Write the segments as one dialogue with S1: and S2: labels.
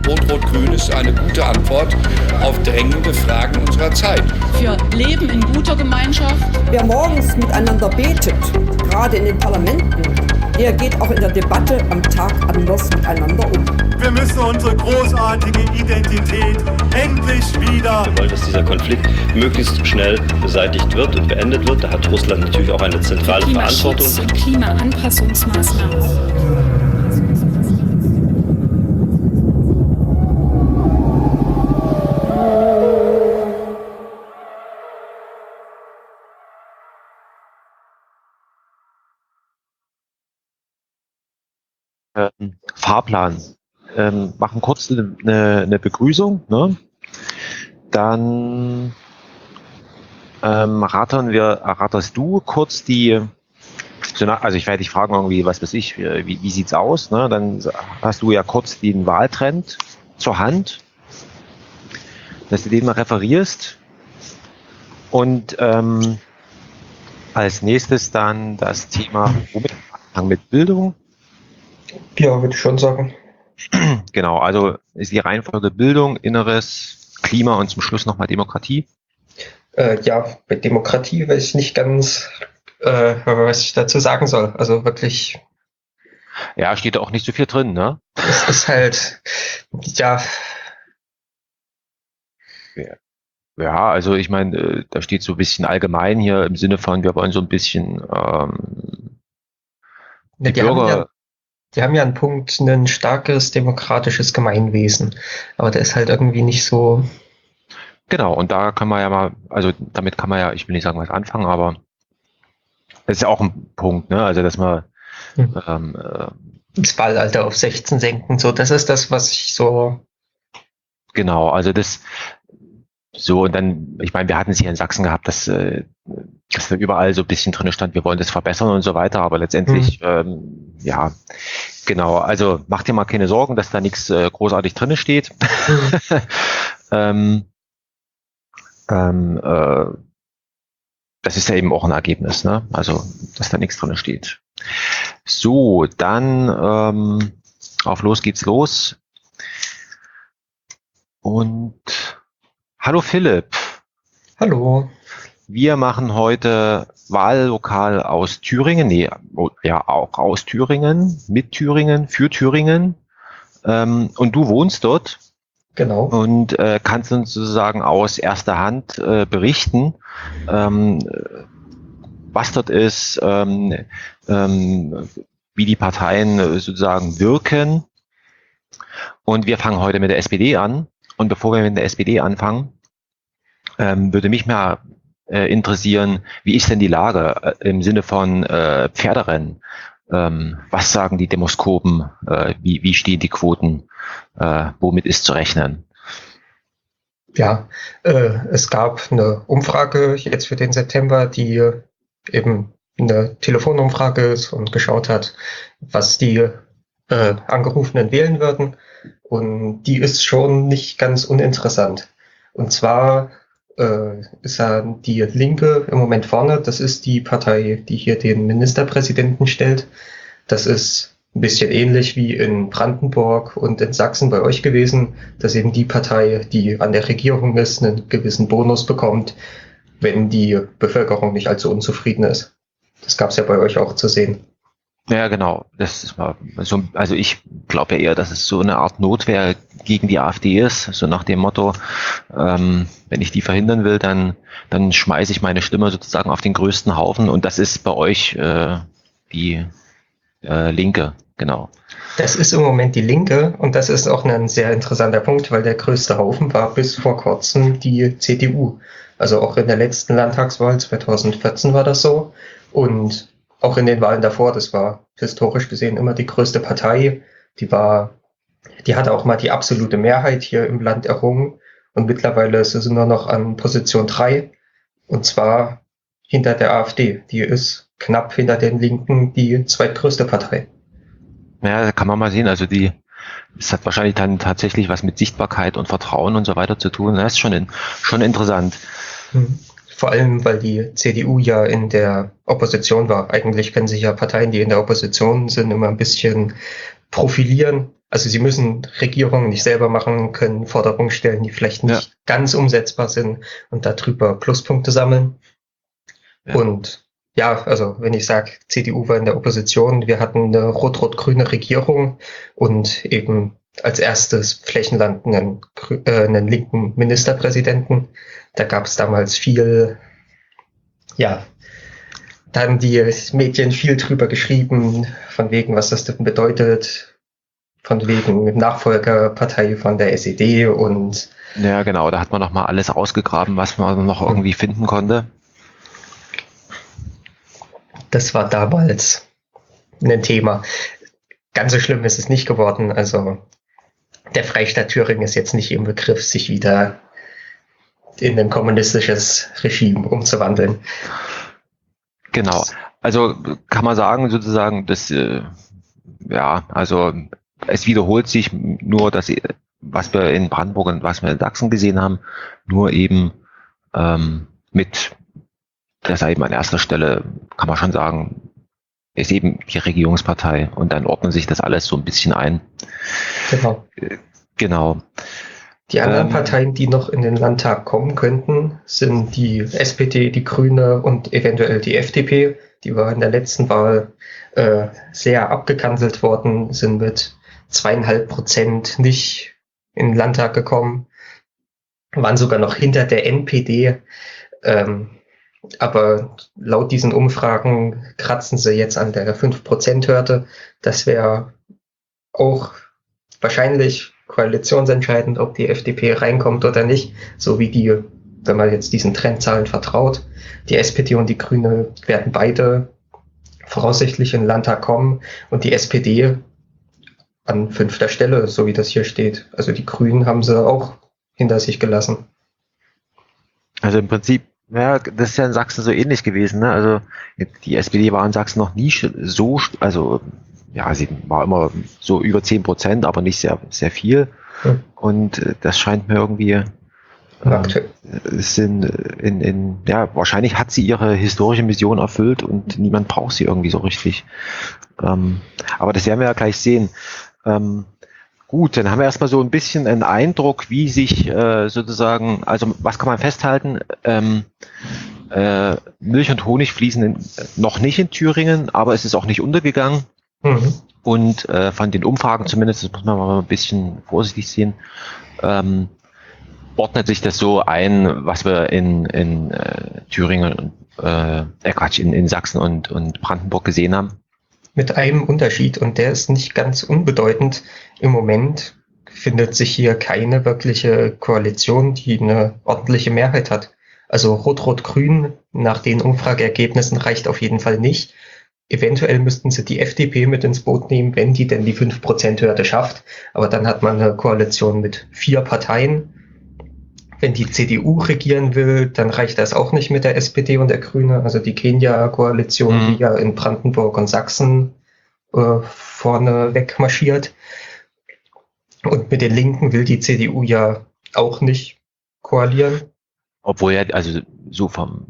S1: Rot-Rot-Grün ist eine gute Antwort auf drängende Fragen unserer Zeit.
S2: Für Leben in guter Gemeinschaft.
S3: Wer morgens miteinander betet, gerade in den Parlamenten, der geht auch in der Debatte am Tag anders miteinander um.
S4: Wir müssen unsere großartige Identität endlich wieder...
S5: Wir wollen, dass dieser Konflikt möglichst schnell beseitigt wird und beendet wird. Da hat Russland natürlich auch eine zentrale Verantwortung.
S2: Klimaschutz und Klimaanpassungsmaßnahmen.
S6: Fahrplan. Machen kurz eine Begrüßung, ne? Dann ratterst du kurz also ich werde dich fragen irgendwie, was weiß ich, wie sieht's aus, ne? Dann hast du ja kurz den Wahltrend zur Hand, dass du den mal referierst und als nächstes dann das Thema mit Bildung.
S7: Ja, würde ich schon sagen.
S6: Genau, also ist die Reihenfolge Bildung, Inneres, Klima und zum Schluss nochmal Demokratie.
S7: Ja, bei Demokratie weiß ich nicht ganz, was ich dazu sagen soll. Also wirklich.
S6: Ja, steht da auch nicht so viel drin, ne?
S7: Es ist halt, ja.
S6: Ja, also ich meine, da steht so ein bisschen allgemein hier im Sinne von, wir wollen so ein bisschen die Bürger.
S7: Die haben ja einen Punkt, ein starkes demokratisches Gemeinwesen. Aber der ist halt irgendwie nicht so.
S6: Genau, und da kann man ja mal, also damit kann man ja, ich will nicht sagen, was anfangen, aber das ist ja auch ein Punkt, ne? Also dass man
S7: das Wahlalter auf 16 senken, so, das ist das, was ich so.
S6: Genau, also das so, und dann, ich meine, wir hatten es hier in Sachsen gehabt, dass da überall so ein bisschen drin stand, wir wollen das verbessern und so weiter, aber letztendlich, ja, genau, also mach dir mal keine Sorgen, dass da nichts großartig drin steht. Das ist ja eben auch ein Ergebnis, ne? Also, dass da nichts drin steht. So, dann auf los geht's los. Und hallo Philipp.
S7: Hallo.
S6: Wir machen heute Wahllokal aus Thüringen, auch aus Thüringen, mit Thüringen, für Thüringen. Und du wohnst dort.
S7: Genau.
S6: Und kannst uns sozusagen aus erster Hand berichten, was dort ist, wie die Parteien sozusagen wirken. Und wir fangen heute mit der SPD an. Und bevor wir mit der SPD anfangen, würde mich mal interessieren, wie ist denn die Lage im Sinne von Pferderennen? Was sagen die Demoskopen? Wie stehen die Quoten? Womit ist zu rechnen?
S7: Ja, es gab eine Umfrage jetzt für den September, die eben eine Telefonumfrage ist und geschaut hat, was die Angerufenen wählen würden. Und die ist schon nicht ganz uninteressant. Und zwar ist ja die Linke im Moment vorne. Das ist die Partei, die hier den Ministerpräsidenten stellt. Das ist ein bisschen ähnlich wie in Brandenburg und in Sachsen bei euch gewesen, dass eben die Partei, die an der Regierung ist, einen gewissen Bonus bekommt, wenn die Bevölkerung nicht allzu unzufrieden ist. Das gab es ja bei euch auch zu sehen.
S6: Ja, genau. Das ist mal so, also ich glaube ja eher, dass es so eine Art Notwehr gegen die AfD ist, so nach dem Motto, wenn ich die verhindern will, dann schmeiße ich meine Stimme sozusagen auf den größten Haufen, und das ist bei euch die Linke, genau.
S7: Das ist im Moment die Linke, und das ist auch ein sehr interessanter Punkt, weil der größte Haufen war bis vor kurzem die CDU. Also auch in der letzten Landtagswahl 2014 war das so, und auch in den Wahlen davor, das war historisch gesehen immer die größte Partei. Die hatte auch mal die absolute Mehrheit hier im Land errungen, und mittlerweile ist sie nur noch an Position 3, und zwar hinter der AfD. Die ist knapp hinter den Linken die zweitgrößte Partei.
S6: Ja, da kann man mal sehen, also es hat wahrscheinlich dann tatsächlich was mit Sichtbarkeit und Vertrauen und so weiter zu tun. Das ist schon interessant.
S7: Vor allem, weil die CDU ja in der Opposition war. Eigentlich können sich ja Parteien, die in der Opposition sind, immer ein bisschen profilieren. Also sie müssen Regierungen nicht selber machen, können Forderungen stellen, die vielleicht nicht ganz umsetzbar sind und darüber Pluspunkte sammeln. Ja. Und ja, also wenn ich sage, CDU war in der Opposition, wir hatten eine rot-rot-grüne Regierung und eben als erstes Flächenland einen linken Ministerpräsidenten. Da gab es damals viel, ja, da haben die Medien viel drüber geschrieben, von wegen, was das denn bedeutet, von wegen Nachfolgerpartei von der SED und...
S6: Ja, genau, da hat man nochmal alles ausgegraben, was man noch irgendwie finden konnte.
S7: Das war damals ein Thema. Ganz so schlimm ist es nicht geworden. Also der Freistaat Thüringen ist jetzt nicht im Begriff, sich wieder in ein kommunistisches Regime umzuwandeln.
S6: Genau. Also kann man sagen, sozusagen, dass also es wiederholt sich nur, dass was wir in Brandenburg und was wir in Sachsen gesehen haben, nur eben mit das eben an erster Stelle, kann man schon sagen, ist eben die Regierungspartei und dann ordnet sich das alles so ein bisschen ein. Genau.
S7: Die anderen Parteien, die noch in den Landtag kommen könnten, sind die SPD, die Grüne und eventuell die FDP. Die war in der letzten Wahl sehr abgekanzelt worden, sind mit 2,5% nicht in den Landtag gekommen, waren sogar noch hinter der NPD. Aber laut diesen Umfragen kratzen sie jetzt an der 5%-Hürde. Das wäre auch wahrscheinlich koalitionsentscheidend, ob die FDP reinkommt oder nicht. So wie die, wenn man jetzt diesen Trendzahlen vertraut. Die SPD und die Grüne werden beide voraussichtlich in den Landtag kommen und die SPD an 5. Stelle, so wie das hier steht. Also die Grünen haben sie auch hinter sich gelassen.
S6: Also im Prinzip, ja, das ist ja in Sachsen so ähnlich gewesen, ne? Also die SPD war in Sachsen noch nie so, also ja, sie war immer so über 10%, aber nicht sehr, sehr viel. Und das scheint mir irgendwie wahrscheinlich hat sie ihre historische Mission erfüllt und niemand braucht sie irgendwie so richtig. Aber das werden wir ja gleich sehen. Gut, dann haben wir erstmal so ein bisschen einen Eindruck, wie sich sozusagen, also was kann man festhalten? Milch und Honig fließen noch nicht in Thüringen, aber es ist auch nicht untergegangen. Mhm. Und von den Umfragen zumindest, das muss man mal ein bisschen vorsichtig sehen, ordnet sich das so ein, was wir in Thüringen und in Sachsen und Brandenburg gesehen haben.
S7: Mit einem Unterschied, und der ist nicht ganz unbedeutend. Im Moment findet sich hier keine wirkliche Koalition, die eine ordentliche Mehrheit hat. Also Rot-Rot-Grün nach den Umfrageergebnissen reicht auf jeden Fall nicht. Eventuell müssten sie die FDP mit ins Boot nehmen, wenn die denn die 5%-Hürde schafft. Aber dann hat man eine Koalition mit 4 Parteien. Wenn die CDU regieren will, dann reicht das auch nicht mit der SPD und der Grüne. Also die Kenia-Koalition, die ja in Brandenburg und Sachsen vorne weg marschiert. Und mit den Linken will die CDU ja auch nicht koalieren.
S6: Obwohl ja, also so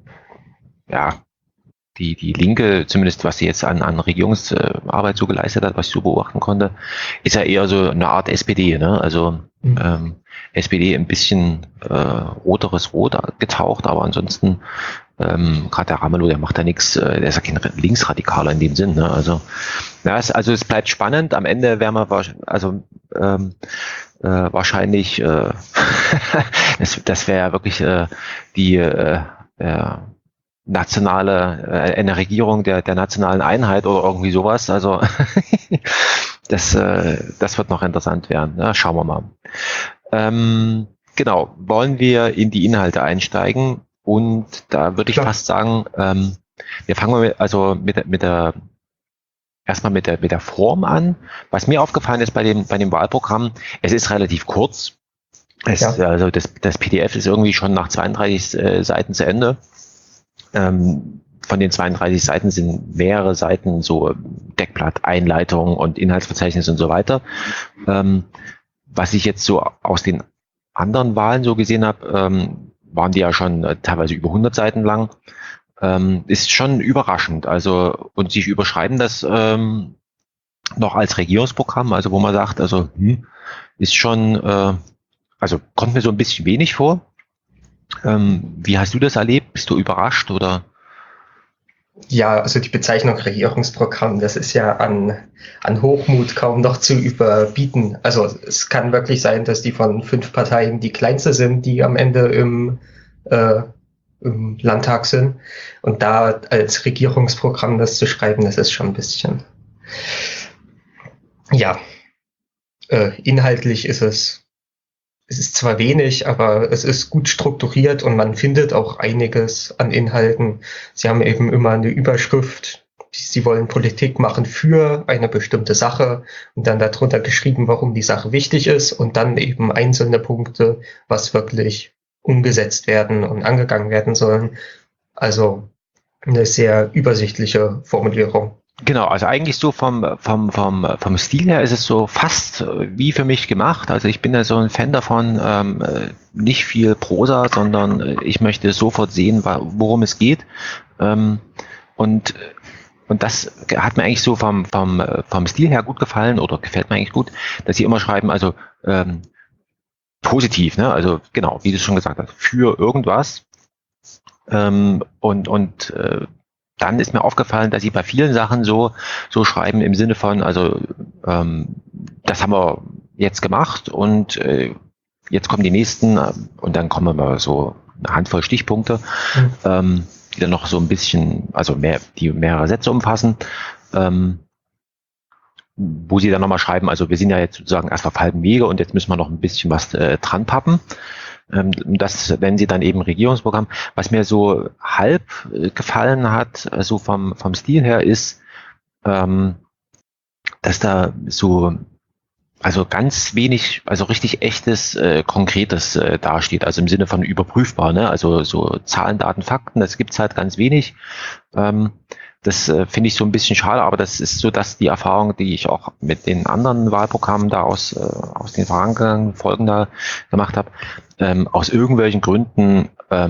S6: die Linke, zumindest was sie jetzt an Regierungsarbeit so geleistet hat, was ich so beobachten konnte, ist ja eher so eine Art SPD, ne? Also SPD ein bisschen roteres Rot getaucht, aber ansonsten gerade der Ramelow, der macht da nichts, der ist ja kein Linksradikaler in dem Sinn, ne? Also ja, es bleibt spannend. Am Ende werden wir wahrscheinlich das wäre ja wirklich eine Regierung der nationalen Einheit oder irgendwie sowas. Also das wird noch interessant werden. Ja, schauen wir mal. Genau, wollen wir in die Inhalte einsteigen? Und da würde ich fast sagen, wir fangen erstmal mit der Form an. Was mir aufgefallen ist bei dem Wahlprogramm, es ist relativ kurz. Also das PDF ist irgendwie schon nach 32 Seiten zu Ende. Von den 32 Seiten sind mehrere Seiten so Deckblatt, Einleitung und Inhaltsverzeichnis und so weiter. Was ich jetzt so aus den anderen Wahlen so gesehen habe, waren die ja schon teilweise über 100 Seiten lang. Ist schon überraschend. Also, und sie überschreiben das noch als Regierungsprogramm, also wo man sagt, also ist schon, also kommt mir so ein bisschen wenig vor. Wie hast du das erlebt? Bist du überrascht oder?
S7: Ja, also die Bezeichnung Regierungsprogramm, das ist ja an Hochmut kaum noch zu überbieten. Also es kann wirklich sein, dass die von 5 Parteien die kleinste sind, die am Ende im Landtag sind. Und da als Regierungsprogramm das zu schreiben, das ist schon ein bisschen, ja, inhaltlich ist es ist zwar wenig, aber es ist gut strukturiert und man findet auch einiges an Inhalten. Sie haben eben immer eine Überschrift. Sie wollen Politik machen für eine bestimmte Sache und dann darunter geschrieben, warum die Sache wichtig ist und dann eben einzelne Punkte, was wirklich umgesetzt werden und angegangen werden sollen. Also eine sehr übersichtliche Formulierung.
S6: Genau, also eigentlich so vom Stil her ist es so fast wie für mich gemacht. Also ich bin ja so ein Fan davon, nicht viel Prosa, sondern ich möchte sofort sehen, worum es geht. Und das hat mir eigentlich so vom Stil her gut gefallen oder gefällt mir eigentlich gut, dass sie immer schreiben, also positiv, ne? Also genau, wie du schon gesagt hast, für irgendwas. Dann ist mir aufgefallen, dass sie bei vielen Sachen so schreiben im Sinne von, also das haben wir jetzt gemacht und jetzt kommen die nächsten und dann kommen wir so eine Handvoll Stichpunkte, die dann noch so ein bisschen, also die mehrere Sätze umfassen, wo sie dann nochmal schreiben, also wir sind ja jetzt sozusagen erst auf halbem Wege und jetzt müssen wir noch ein bisschen was dran pappen. Das nennen sie dann eben Regierungsprogramm. Was mir so halb gefallen hat, also vom Stil her, ist, dass da so, also ganz wenig, also richtig echtes, Konkretes dasteht, also im Sinne von überprüfbar, ne? Also so Zahlen, Daten, Fakten, das gibt's halt ganz wenig. Das finde ich so ein bisschen schade, aber das ist so, dass die Erfahrung, die ich auch mit den anderen Wahlprogrammen da aus den vergangenen Folgen da gemacht habe, aus irgendwelchen Gründen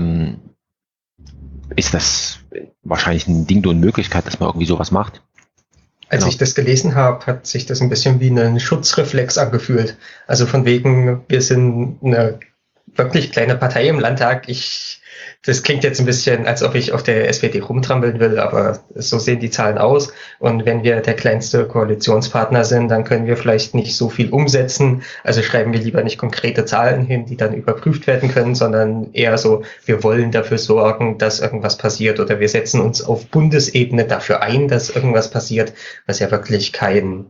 S6: ist das wahrscheinlich ein Ding und Möglichkeit, dass man irgendwie sowas macht.
S7: Als ich das gelesen habe, hat sich das ein bisschen wie ein Schutzreflex angefühlt. Also von wegen, wir sind eine wirklich kleine Partei im Landtag. Das klingt jetzt ein bisschen, als ob ich auf der SPD rumtrampeln will, aber so sehen die Zahlen aus. Und wenn wir der kleinste Koalitionspartner sind, dann können wir vielleicht nicht so viel umsetzen. Also schreiben wir lieber nicht konkrete Zahlen hin, die dann überprüft werden können, sondern eher so, wir wollen dafür sorgen, dass irgendwas passiert oder wir setzen uns auf Bundesebene dafür ein, dass irgendwas passiert, was ja wirklich kein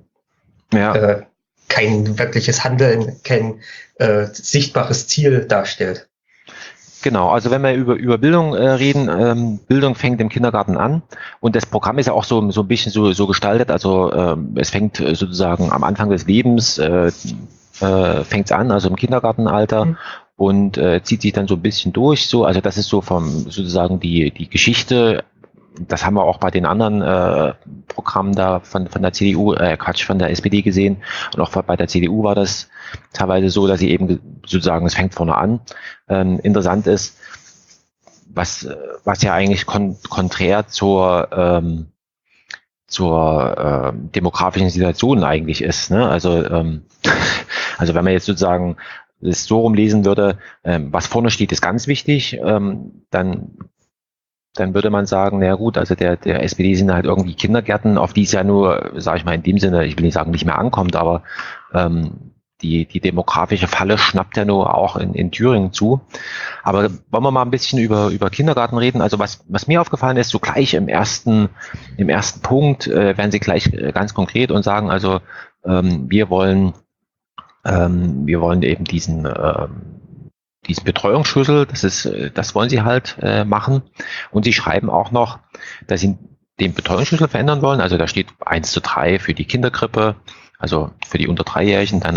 S7: wirkliches Handeln, kein sichtbares Ziel darstellt.
S6: Genau, also wenn wir über Bildung reden, Bildung fängt im Kindergarten an und das Programm ist ja auch so ein bisschen so gestaltet, also es fängt sozusagen am Anfang des Lebens, fängt es an, also im Kindergartenalter und zieht sich dann so ein bisschen durch, so, also das ist so sozusagen die Geschichte. Das haben wir auch bei den anderen Programmen da von der CDU, von der SPD gesehen. Und auch bei der CDU war das teilweise so, dass sie eben sozusagen, es fängt vorne an. Interessant ist, was ja eigentlich konträr zur demografischen Situation eigentlich ist. Ne? Also wenn man jetzt sozusagen das so rumlesen würde, was vorne steht, ist ganz wichtig, dann würde man sagen, naja gut, also der SPD sind halt irgendwie Kindergärten, auf die es ja nur, sage ich mal in dem Sinne, ich will nicht sagen, nicht mehr ankommt, aber die demografische Falle schnappt ja nur auch in Thüringen zu. Aber wollen wir mal ein bisschen über Kindergarten reden? Also was mir aufgefallen ist, so gleich im ersten Punkt werden sie gleich ganz konkret und sagen, also wir wollen eben diesen Betreuungsschlüssel, das wollen sie halt machen. Und sie schreiben auch noch, dass sie den Betreuungsschlüssel verändern wollen. Also da steht 1:3 für die Kinderkrippe, also für die unter 3-Jährigen, dann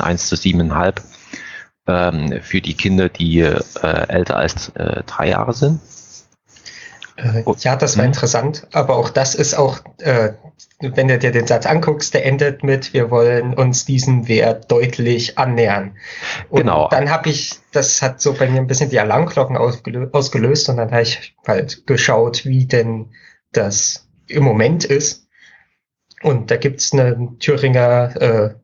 S6: 1:7,5 für die Kinder, die älter als 3 Jahre sind.
S7: Ja, das war interessant, aber auch das ist auch, wenn du dir den Satz anguckst, der endet mit, wir wollen uns diesem Wert deutlich annähern. Und
S6: genau.
S7: Dann das hat so bei mir ein bisschen die Alarmglocken ausgelöst und dann habe ich halt geschaut, wie denn das im Moment ist. Und da gibt's ein Thüringer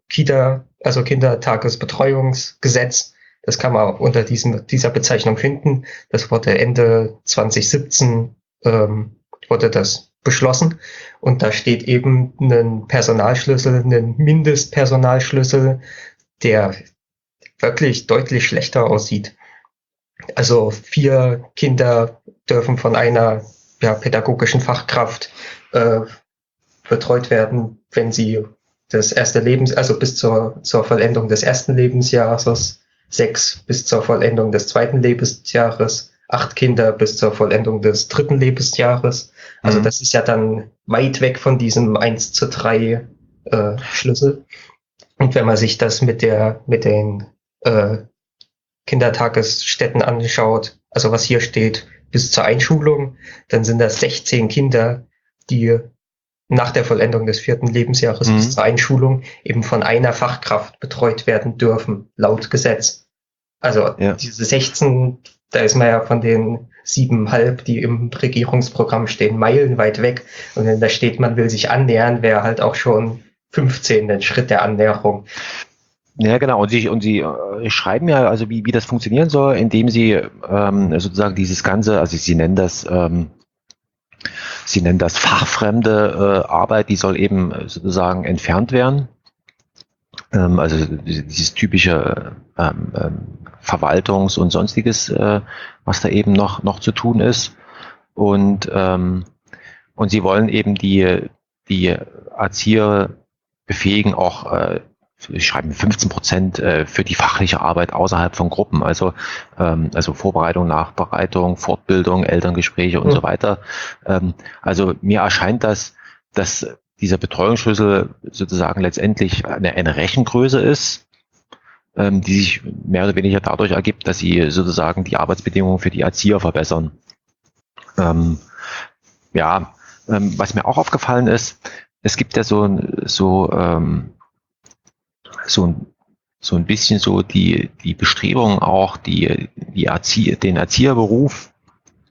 S7: Kindertagesbetreuungsgesetz. Das kann man unter dieser Bezeichnung finden. Das wurde Ende 2017 wurde das beschlossen. Und da steht eben ein Personalschlüssel, ein Mindestpersonalschlüssel, der wirklich deutlich schlechter aussieht. Also 4 Kinder dürfen von einer pädagogischen Fachkraft betreut werden, wenn sie das erste also bis zur Vollendung des ersten Lebensjahres, 6 bis zur Vollendung des zweiten Lebensjahres, 8 Kinder bis zur Vollendung des dritten Lebensjahres. Also das ist ja dann weit weg von diesem 1:3 Schlüssel. Und wenn man sich das mit den Kindertagesstätten anschaut, also was hier steht, bis zur Einschulung, dann sind das 16 Kinder, die nach der Vollendung des 4. Lebensjahres bis zur Einschulung eben von einer Fachkraft betreut werden dürfen, laut Gesetz. Also diese 16, da ist man ja von den 7,5, die im Regierungsprogramm stehen, meilenweit weg. Und wenn da steht, man will sich annähern, wäre halt auch schon 15 ein Schritt der Annäherung.
S6: Ja, genau. Und Sie schreiben ja, also wie das funktionieren soll, indem Sie sozusagen dieses Ganze, also Sie nennen das fachfremde Arbeit, die soll eben sozusagen entfernt werden. Also dieses typische Verwaltungs- und sonstiges, was da eben noch zu tun ist. Und Sie wollen eben die Erzieher befähigen, auch ich schreibe 15% für die fachliche Arbeit außerhalb von Gruppen, also Vorbereitung, Nachbereitung, Fortbildung, Elterngespräche und so weiter. Also mir erscheint dass dieser Betreuungsschlüssel sozusagen letztendlich eine Rechengröße ist, die sich mehr oder weniger dadurch ergibt, dass sie sozusagen die Arbeitsbedingungen für die Erzieher verbessern. Was mir auch aufgefallen ist, es gibt ja so ein bisschen so die Bestrebung auch, den Erzieherberuf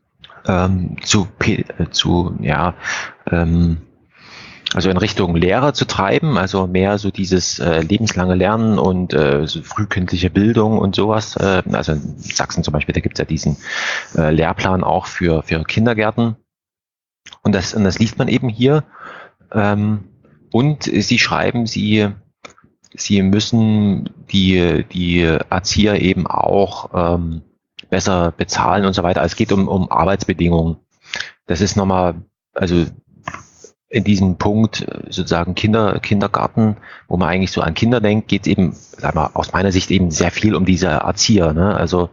S6: also in Richtung Lehrer zu treiben, also mehr so dieses lebenslange Lernen und so frühkindliche Bildung und sowas. Also in Sachsen zum Beispiel, da gibt es ja diesen Lehrplan auch für Kindergärten. Und das liest man eben hier. Und Sie schreiben, Sie müssen die Erzieher eben auch besser bezahlen und so weiter. Es geht um Arbeitsbedingungen. Das ist nochmal, also in diesem Punkt sozusagen Kindergarten, wo man eigentlich so an Kinder denkt, geht es eben, sag mal, aus meiner Sicht eben sehr viel um diese Erzieher. Ne? Also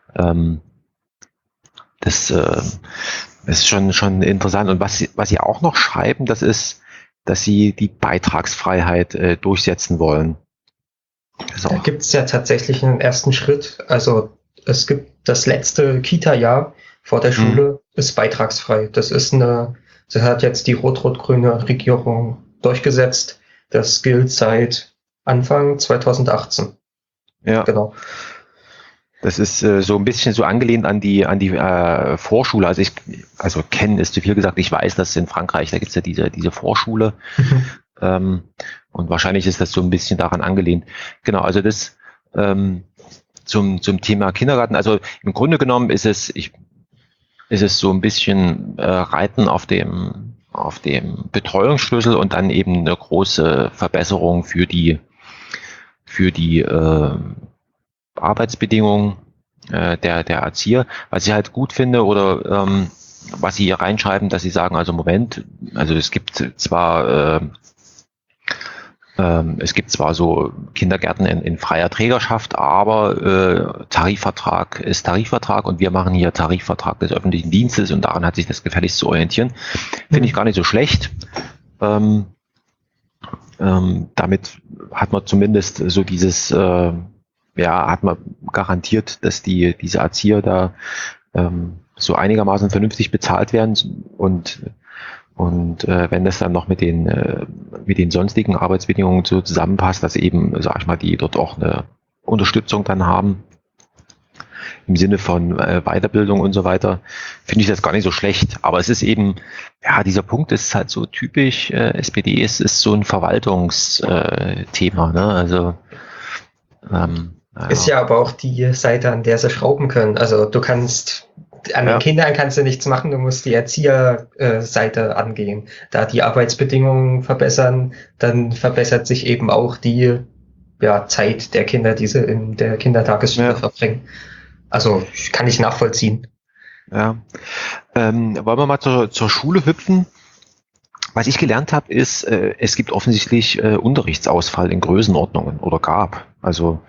S6: das ist schon interessant. Und was Sie auch noch schreiben, das ist, dass Sie die Beitragsfreiheit durchsetzen wollen.
S7: Da gibt es ja tatsächlich einen ersten Schritt. Also es gibt das letzte Kita-Jahr vor der Schule ist beitragsfrei. Das hat jetzt die rot-rot-grüne Regierung durchgesetzt. Das gilt seit Anfang 2018.
S6: Ja.
S7: Genau.
S6: Das ist so ein bisschen so angelehnt an die Vorschule. Also kennen ist zu viel gesagt. Ich weiß, dass in Frankreich, da gibt's ja diese Vorschule. Und wahrscheinlich ist das so ein bisschen daran angelehnt. Genau, also das zum Thema Kindergarten. Also im Grunde genommen ist es so ein bisschen Reiten auf dem Betreuungsschlüssel und dann eben eine große Verbesserung für die Arbeitsbedingungen der Erzieher. Was ich halt gut finde oder was Sie hier reinschreiben, dass Sie sagen, also Moment, also es gibt zwar so Kindergärten in freier Trägerschaft, aber Tarifvertrag ist Tarifvertrag und wir machen hier Tarifvertrag des öffentlichen Dienstes und daran hat sich das gefälligst zu orientieren. Finde ich gar nicht so schlecht. Damit hat man zumindest so dieses hat man garantiert, dass diese Erzieher da so einigermaßen vernünftig bezahlt werden und wenn das dann noch mit den sonstigen Arbeitsbedingungen so zusammenpasst, dass eben, sag ich mal, die dort auch eine Unterstützung dann haben. im Sinne von Weiterbildung und so weiter, finde ich das gar nicht so schlecht. Aber es ist eben, ja, dieser Punkt ist halt so typisch, SPD ist so ein Verwaltungsthema, ne? Also
S7: ist ja aber auch die Seite, an der sie schrauben können. Also du kannst an den Kindern kannst du nichts machen, du musst die Erzieherseite angehen. Da die Arbeitsbedingungen verbessern, dann verbessert sich eben auch die Zeit der Kinder, die sie in der Kindertagesschule verbringen. Also kann ich nachvollziehen.
S6: Ja. Wollen wir mal zur Schule hüpfen? Was ich gelernt habe, ist, es gibt offensichtlich Unterrichtsausfall in Größenordnungen oder gab. Also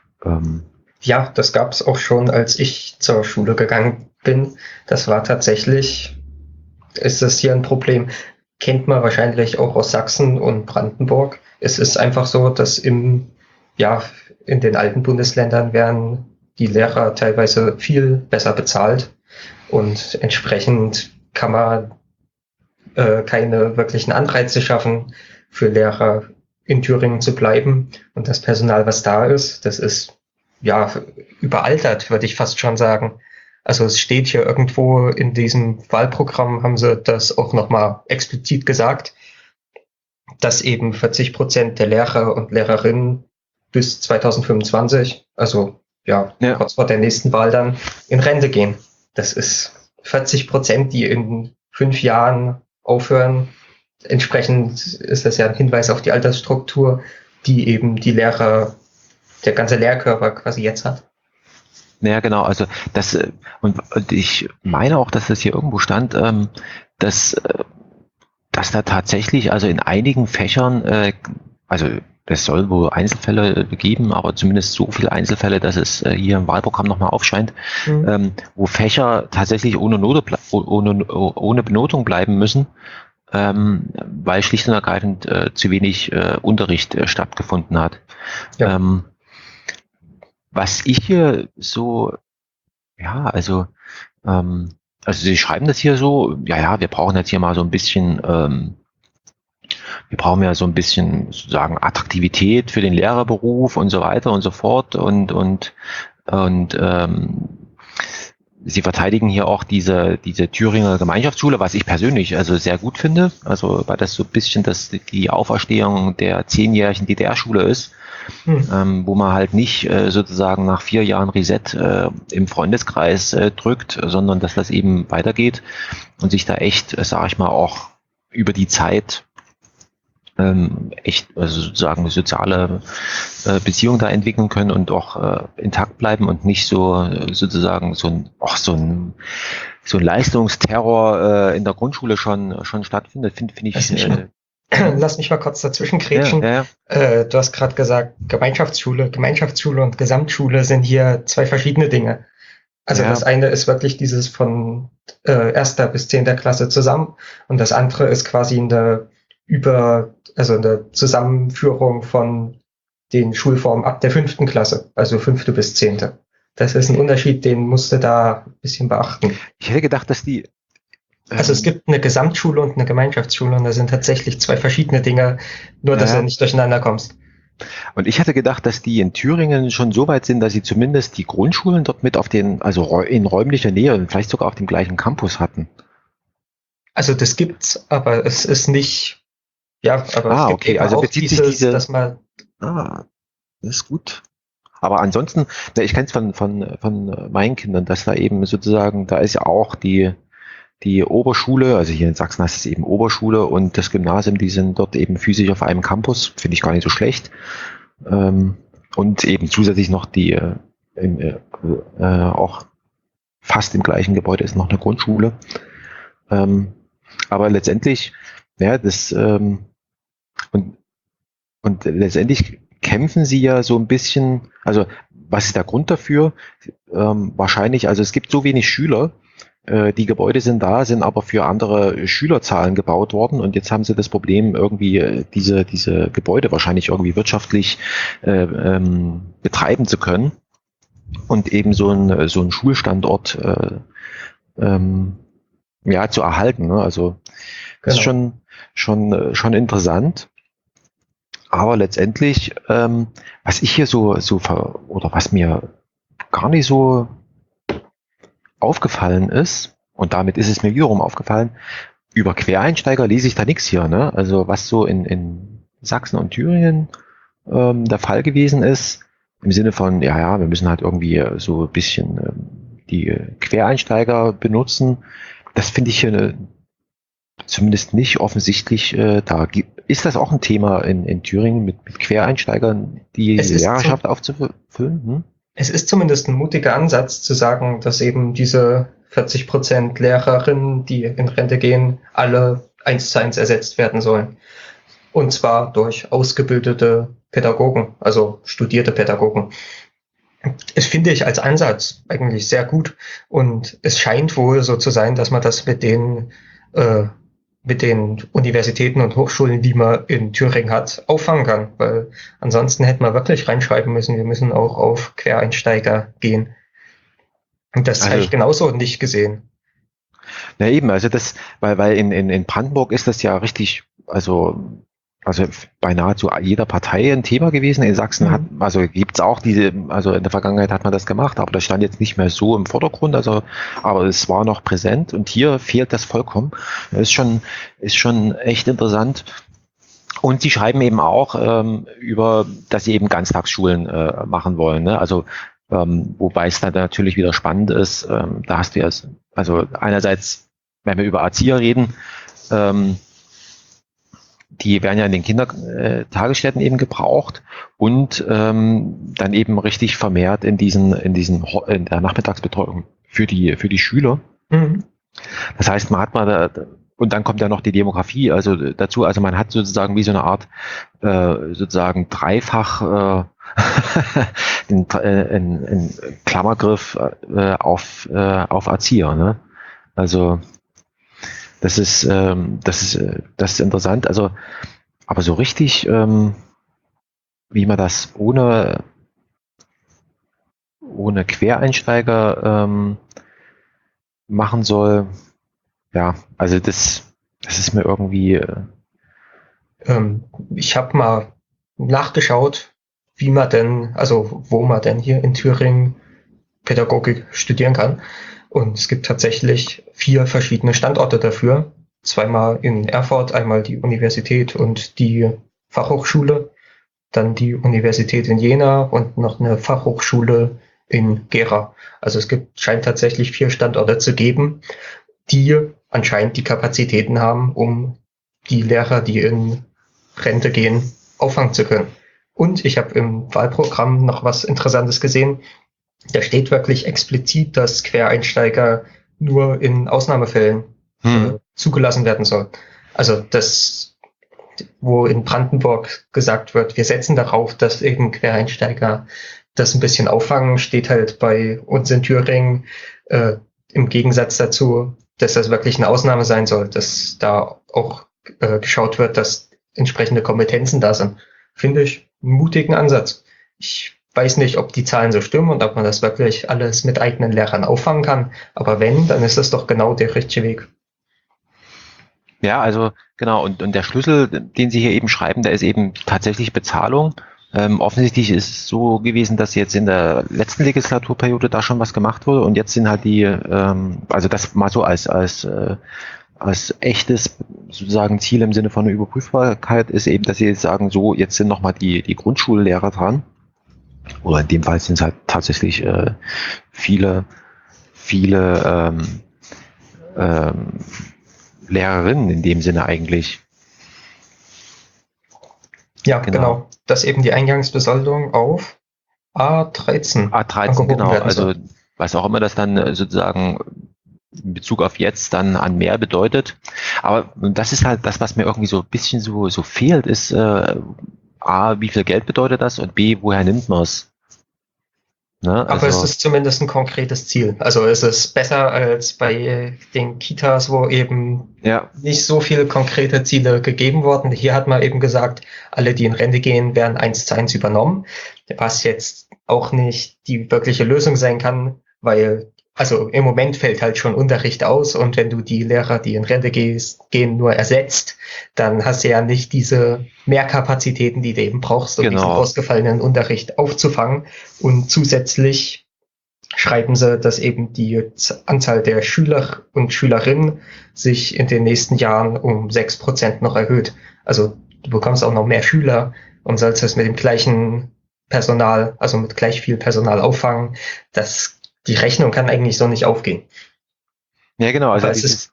S7: ja, das gab es auch schon, als ich zur Schule gegangen bin. Das war tatsächlich, ist das hier ein Problem. Kennt man wahrscheinlich auch aus Sachsen und Brandenburg. Es ist einfach so, dass in den alten Bundesländern werden die Lehrer teilweise viel besser bezahlt und entsprechend kann man keine wirklichen Anreize schaffen, für Lehrer in Thüringen zu bleiben. Und das Personal, was da ist, das ist überaltert, würde ich fast schon sagen. Also es steht hier irgendwo in diesem Wahlprogramm, haben sie das auch nochmal explizit gesagt, dass eben 40% der Lehrer und Lehrerinnen bis 2025, also kurz vor der nächsten Wahl dann, in Rente gehen. Das ist 40%, die in 5 Jahren aufhören. Entsprechend ist das ja ein Hinweis auf die Altersstruktur, die eben die Lehrer, der ganze Lehrkörper quasi jetzt hat.
S6: Ja, genau, also das, und ich meine auch, dass das hier irgendwo stand, dass da tatsächlich, also in einigen Fächern, also es soll wohl Einzelfälle geben, aber zumindest so viele Einzelfälle, dass es hier im Wahlprogramm nochmal aufscheint, wo Fächer tatsächlich ohne Benotung bleiben müssen, weil schlicht und ergreifend zu wenig Unterricht stattgefunden hat. Ja. Was ich hier so, also Sie schreiben das hier so, wir brauchen jetzt hier mal so ein bisschen, wir brauchen ja so ein bisschen sozusagen Attraktivität für den Lehrerberuf und so weiter und so fort und Sie verteidigen hier auch diese Thüringer Gemeinschaftsschule, was ich persönlich also sehr gut finde, also weil das so ein bisschen die Auferstehung der 10-jährigen DDR-Schule ist, wo man halt nicht sozusagen nach 4 Jahren Reset im Freundeskreis drückt, sondern dass das eben weitergeht und sich da echt, sage ich mal, auch über die Zeit echt also sozusagen soziale Beziehungen da entwickeln können und auch intakt bleiben und nicht so sozusagen so ein Leistungsterror in der Grundschule schon stattfindet, finde ich.
S7: Lass mich mal kurz dazwischen kretschen. Du hast gerade gesagt, Gemeinschaftsschule und Gesamtschule sind hier 2 verschiedene Dinge. Also das eine ist wirklich dieses von 1. bis 10. Klasse zusammen und das andere ist quasi eine Zusammenführung von den Schulformen ab der 5. Klasse, also 5. bis 10. Das ist ein Unterschied, den musst du da ein bisschen beachten. Ich hätte gedacht, dass die also es gibt eine Gesamtschule und eine Gemeinschaftsschule und das sind tatsächlich 2 verschiedene Dinge, nur dass du nicht durcheinander kommst.
S6: Und ich hätte gedacht, dass die in Thüringen schon so weit sind, dass sie zumindest die Grundschulen dort mit also in räumlicher Nähe und vielleicht sogar auf dem gleichen Campus hatten.
S7: Also das gibt's, aber es ist nicht, aber es gibt
S6: okay, also bezieht sich diese,
S7: dass man
S6: das ist gut. Aber ansonsten, ich kenne es von meinen Kindern, dass da eben sozusagen, da ist ja auch die Oberschule, also hier in Sachsen heißt es eben Oberschule und das Gymnasium, die sind dort eben physisch auf einem Campus, finde ich gar nicht so schlecht. Und eben zusätzlich noch die auch fast im gleichen Gebäude ist noch eine Grundschule. Aber letztendlich, und letztendlich kämpfen sie ja so ein bisschen, also was ist der Grund dafür? Wahrscheinlich, also es gibt so wenig Schüler, die Gebäude sind da, sind aber für andere Schülerzahlen gebaut worden und jetzt haben sie das Problem, irgendwie diese Gebäude wahrscheinlich irgendwie wirtschaftlich betreiben zu können und eben so ein Schulstandort zu erhalten. Ne? Also das ist schon interessant. Aber letztendlich, was ich hier oder was mir gar nicht so aufgefallen ist, und damit ist es mir wiederum aufgefallen, über Quereinsteiger lese ich da nichts hier, ne? Also was so in Sachsen und Thüringen der Fall gewesen ist, im Sinne von, ja, wir müssen halt irgendwie so ein bisschen die Quereinsteiger benutzen, das finde ich zumindest nicht offensichtlich da. Ist das auch ein Thema in Thüringen mit Quereinsteigern, die Lehrerschaft aufzufüllen?
S7: Es ist zumindest ein mutiger Ansatz zu sagen, dass eben diese 40% Lehrerinnen, die in Rente gehen, alle 1:1 ersetzt werden sollen. Und zwar durch ausgebildete Pädagogen, also studierte Pädagogen. Das finde ich als Ansatz eigentlich sehr gut. Und es scheint wohl so zu sein, dass man das mit den Universitäten und Hochschulen, die man in Thüringen hat, auffangen kann. Weil ansonsten hätte man wirklich reinschreiben müssen, wir müssen auch auf Quereinsteiger gehen. Und das habe ich genauso nicht gesehen.
S6: Na eben, also weil in Brandenburg ist das ja richtig, also bei nahezu jeder Partei ein Thema gewesen. In Sachsen gibt's auch also in der Vergangenheit hat man das gemacht, aber das stand jetzt nicht mehr so im Vordergrund, aber es war noch präsent und hier fehlt das vollkommen. Das ist schon echt interessant. Und sie schreiben eben auch dass sie eben Ganztagsschulen machen wollen, ne? Also wobei es dann natürlich wieder spannend ist, da hast du ja, also einerseits, wenn wir über Erzieher reden, die werden ja in den Kindertagesstätten eben gebraucht und dann eben richtig vermehrt in der Nachmittagsbetreuung für die Schüler. Mhm. Das heißt, und dann kommt ja noch die Demografie dazu, also man hat sozusagen wie so eine Art sozusagen dreifach in Klammergriff auf Erzieher, ne? Also das ist interessant. Also, aber so richtig, wie man das ohne Quereinsteiger machen soll, ja, also das ist mir irgendwie.
S7: Ich habe mal nachgeschaut, wo man denn hier in Thüringen Pädagogik studieren kann. Und es gibt tatsächlich 4 verschiedene Standorte dafür. Zweimal in Erfurt, einmal die Universität und die Fachhochschule, dann die Universität in Jena und noch eine Fachhochschule in Gera. Also es scheint tatsächlich 4 Standorte zu geben, die anscheinend die Kapazitäten haben, um die Lehrer, die in Rente gehen, auffangen zu können. Und ich habe im Wahlprogramm noch was Interessantes gesehen. Da steht wirklich explizit, dass Quereinsteiger nur in Ausnahmefällen zugelassen werden soll. Also das, wo in Brandenburg gesagt wird, wir setzen darauf, dass eben Quereinsteiger das ein bisschen auffangen, steht halt bei uns in Thüringen im Gegensatz dazu, dass das wirklich eine Ausnahme sein soll, dass da auch geschaut wird, dass entsprechende Kompetenzen da sind. Finde ich einen mutigen Ansatz. Ich weiß nicht, ob die Zahlen so stimmen und ob man das wirklich alles mit eigenen Lehrern auffangen kann. Aber wenn, dann ist das doch genau der richtige Weg.
S6: Ja, also genau. Und der Schlüssel, den Sie hier eben schreiben, der ist eben tatsächlich Bezahlung. Offensichtlich ist es so gewesen, dass jetzt in der letzten Legislaturperiode da schon was gemacht wurde und jetzt sind halt also das mal so als echtes sozusagen Ziel im Sinne von einer Überprüfbarkeit ist eben, dass Sie jetzt sagen, so, jetzt sind nochmal die Grundschullehrer dran. Oder in dem Fall sind es halt tatsächlich viele Lehrerinnen in dem Sinne eigentlich.
S7: Ja, genau. Dass eben die Eingangsbesoldung auf A13.
S6: A13, genau. Also was auch immer das dann sozusagen in Bezug auf jetzt dann an mehr bedeutet. Aber das ist halt das, was mir irgendwie so ein bisschen so fehlt, ist A, wie viel Geld bedeutet das und B, woher nimmt man es? Ne?
S7: Aber es ist zumindest ein konkretes Ziel. Also es ist besser als bei den Kitas, wo eben nicht so viele konkrete Ziele gegeben wurden. Hier hat man eben gesagt, alle, die in Rente gehen, werden 1:1 übernommen, was jetzt auch nicht die wirkliche Lösung sein kann, weil also im Moment fällt halt schon Unterricht aus und wenn du die Lehrer, die in Rente gehen, nur ersetzt, dann hast du ja nicht diese Mehrkapazitäten, die du eben brauchst, um diesen ausgefallenen Unterricht aufzufangen. Und zusätzlich schreiben sie, dass eben die Anzahl der Schüler und Schülerinnen sich in den nächsten Jahren um 6% noch erhöht. Also du bekommst auch noch mehr Schüler und sollst es mit dem gleichen Personal, also mit gleich viel Personal auffangen. Die Rechnung kann eigentlich so nicht aufgehen.
S6: Ja, genau. Also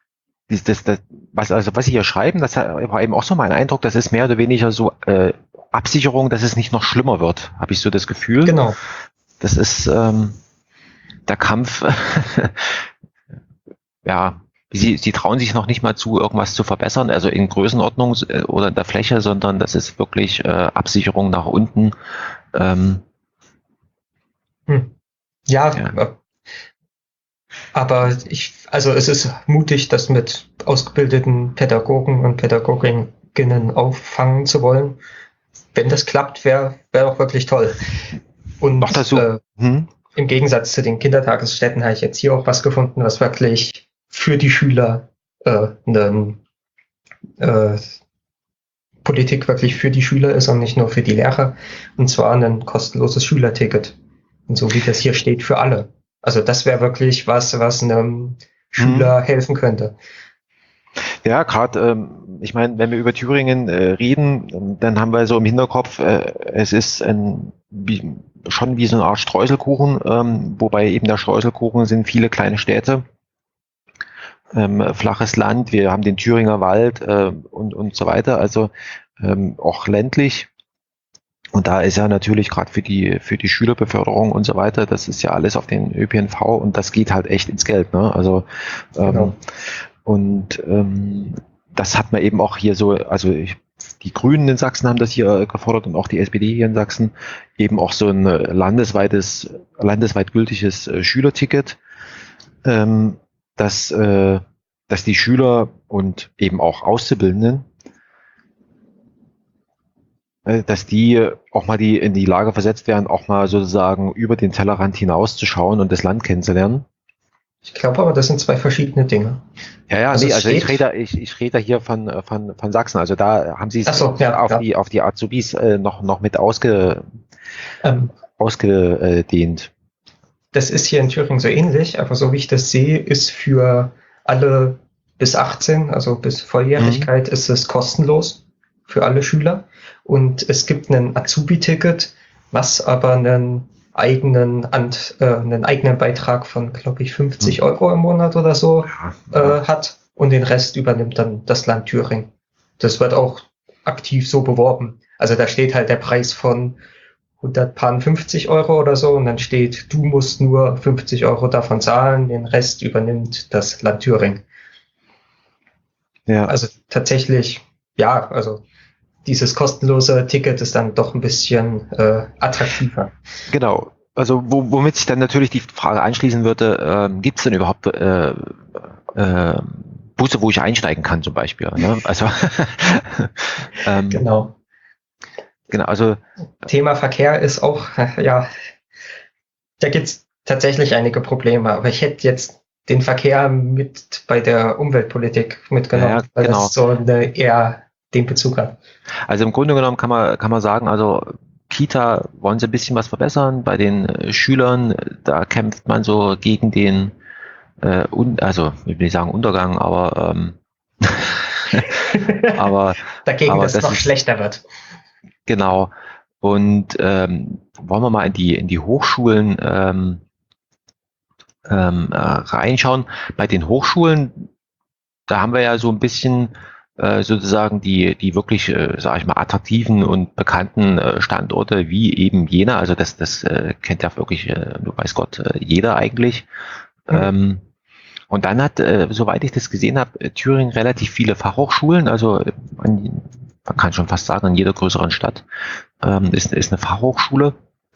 S6: was Sie hier schreiben, das war eben auch so mein Eindruck, das ist mehr oder weniger so Absicherung, dass es nicht noch schlimmer wird, habe ich so das Gefühl.
S7: Genau.
S6: Das ist der Kampf, ja, sie trauen sich noch nicht mal zu, irgendwas zu verbessern, also in Größenordnung oder in der Fläche, sondern das ist wirklich Absicherung nach unten.
S7: Ja, aber es ist mutig, das mit ausgebildeten Pädagogen und Pädagoginnen auffangen zu wollen. Wenn das klappt, wäre auch wirklich toll. Und
S6: noch dazu,
S7: im Gegensatz zu den Kindertagesstätten habe ich jetzt hier auch was gefunden, was wirklich für die Schüler Politik wirklich für die Schüler ist und nicht nur für die Lehrer. Und zwar ein kostenloses Schülerticket. Und so wie das hier steht, für alle. Also das wäre wirklich was einem Schüler helfen könnte.
S6: Ja, gerade, ich meine, wenn wir über Thüringen reden, dann haben wir so im Hinterkopf, es ist schon wie so eine Art Streuselkuchen, wobei eben der Streuselkuchen sind viele kleine Städte, flaches Land, wir haben den Thüringer Wald und so weiter, also auch ländlich. Und da ist ja natürlich gerade für die Schülerbeförderung und so weiter, das ist ja alles auf den ÖPNV und das geht halt echt ins Geld, ne? Also
S7: Genau.
S6: Und das hat man eben auch hier so, also die Grünen in Sachsen haben das hier gefordert und auch die SPD hier in Sachsen, eben auch so ein landesweit gültiges Schülerticket, dass die Schüler und eben auch Auszubildenden, dass die auch mal in die Lage versetzt werden, auch mal sozusagen über den Tellerrand hinauszuschauen und das Land kennenzulernen.
S7: Ich glaube aber, das sind zwei verschiedene Dinge.
S6: Ja, nee, also ich rede hier von Sachsen. Also da haben sie es auf die Azubis noch mit ausgedehnt.
S7: Das ist hier in Thüringen so ähnlich, aber so wie ich das sehe, ist für alle bis 18, also bis Volljährigkeit, ist es kostenlos für alle Schüler. Und es gibt ein Azubi-Ticket, was aber einen eigenen Beitrag von, glaube ich, 50 Euro im Monat oder so hat und den Rest übernimmt dann das Land Thüringen. Das wird auch aktiv so beworben. Also da steht halt der Preis von 150 Euro oder so und dann steht, du musst nur 50 Euro davon zahlen, den Rest übernimmt das Land Thüringen. Ja. Also tatsächlich, ja, also dieses kostenlose Ticket ist dann doch ein bisschen attraktiver.
S6: Genau. Also womit sich dann natürlich die Frage anschließen würde, gibt es denn überhaupt Busse, wo ich einsteigen kann zum Beispiel? Ne? Also
S7: Genau.
S6: Also
S7: Thema Verkehr ist auch, da gibt es tatsächlich einige Probleme, aber ich hätte jetzt den Verkehr mit bei der Umweltpolitik mitgenommen, weil das so eher den Bezug hat.
S6: Also im Grunde genommen kann man sagen, also Kita wollen sie ein bisschen was verbessern. Bei den Schülern, da kämpft man so gegen den, also ich will nicht sagen Untergang, aber
S7: dagegen, dass es noch schlechter wird.
S6: Genau. Und wollen wir mal in die Hochschulen reinschauen. Bei den Hochschulen, da haben wir ja so ein bisschen sozusagen die wirklich, sage ich mal, attraktiven und bekannten Standorte wie eben Jena. Also das kennt ja wirklich, du weiß Gott, jeder eigentlich. Und dann hat, soweit ich das gesehen habe, Thüringen relativ viele Fachhochschulen. Also man kann schon fast sagen, in jeder größeren Stadt ist eine Fachhochschule.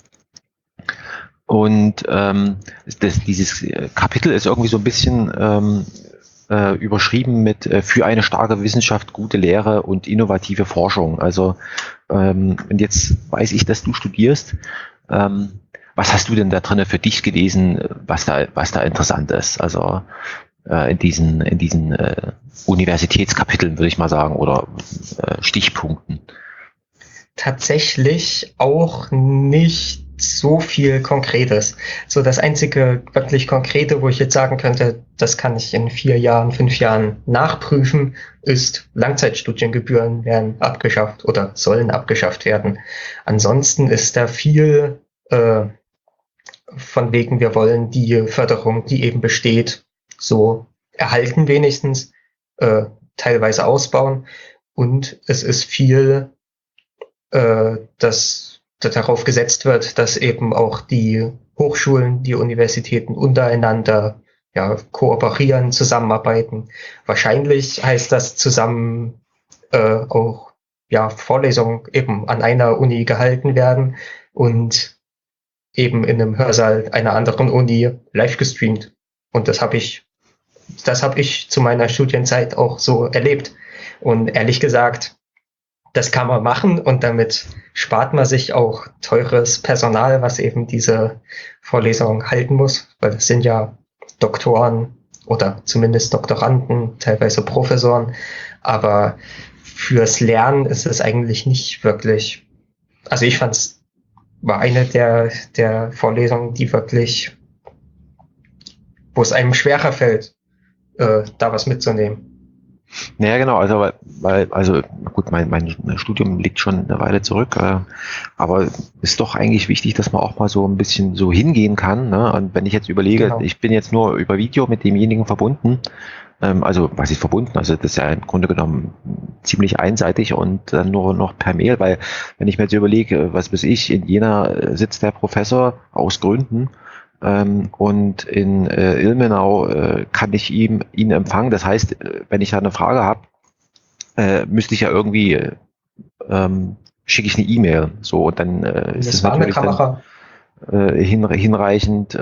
S6: Und dieses Kapitel ist irgendwie so ein bisschen überschrieben mit für eine starke Wissenschaft, gute Lehre und innovative Forschung. Also und jetzt weiß ich, dass du studierst. Was hast du denn da drin für dich gelesen, was da interessant ist? Also in diesen Universitätskapiteln, würde ich mal sagen, oder Stichpunkten.
S7: Tatsächlich auch nicht so viel Konkretes. So das einzige wirklich Konkrete, wo ich jetzt sagen könnte, das kann ich in 4 Jahren, 5 Jahren nachprüfen, ist Langzeitstudiengebühren werden abgeschafft oder sollen abgeschafft werden. Ansonsten ist da viel von wegen, wir wollen die Förderung, die eben besteht, so erhalten wenigstens, teilweise ausbauen. Und es ist viel, dass darauf gesetzt wird, dass eben auch die Hochschulen, die Universitäten untereinander kooperieren, zusammenarbeiten. Wahrscheinlich heißt das zusammen auch Vorlesungen eben an einer Uni gehalten werden und eben in einem Hörsaal einer anderen Uni live gestreamt. Und das habe ich zu meiner Studienzeit auch so erlebt. Und ehrlich gesagt, das kann man machen und damit spart man sich auch teures Personal, was eben diese Vorlesung halten muss, weil es sind ja Doktoren oder zumindest Doktoranden, teilweise Professoren, aber fürs Lernen ist es eigentlich nicht wirklich, also ich fand es war eine der Vorlesungen, die wirklich, wo es einem schwerer fällt, da was mitzunehmen.
S6: Naja, genau, also gut, mein Studium liegt schon eine Weile zurück, aber ist doch eigentlich wichtig, dass man auch mal so ein bisschen so hingehen kann, ne? Und wenn ich jetzt überlege, genau. Ich bin jetzt nur über Video mit demjenigen verbunden, also was ist verbunden, also das ist ja im Grunde genommen ziemlich einseitig und dann nur noch per Mail, weil wenn ich mir jetzt überlege, was weiß ich, in Jena sitzt der Professor aus Gründen, und in Ilmenau kann ich ihn empfangen. Das heißt, wenn ich da eine Frage habe, müsste ich ja irgendwie schicke ich eine E-Mail. So, und dann ist es natürlich dann, hinreichend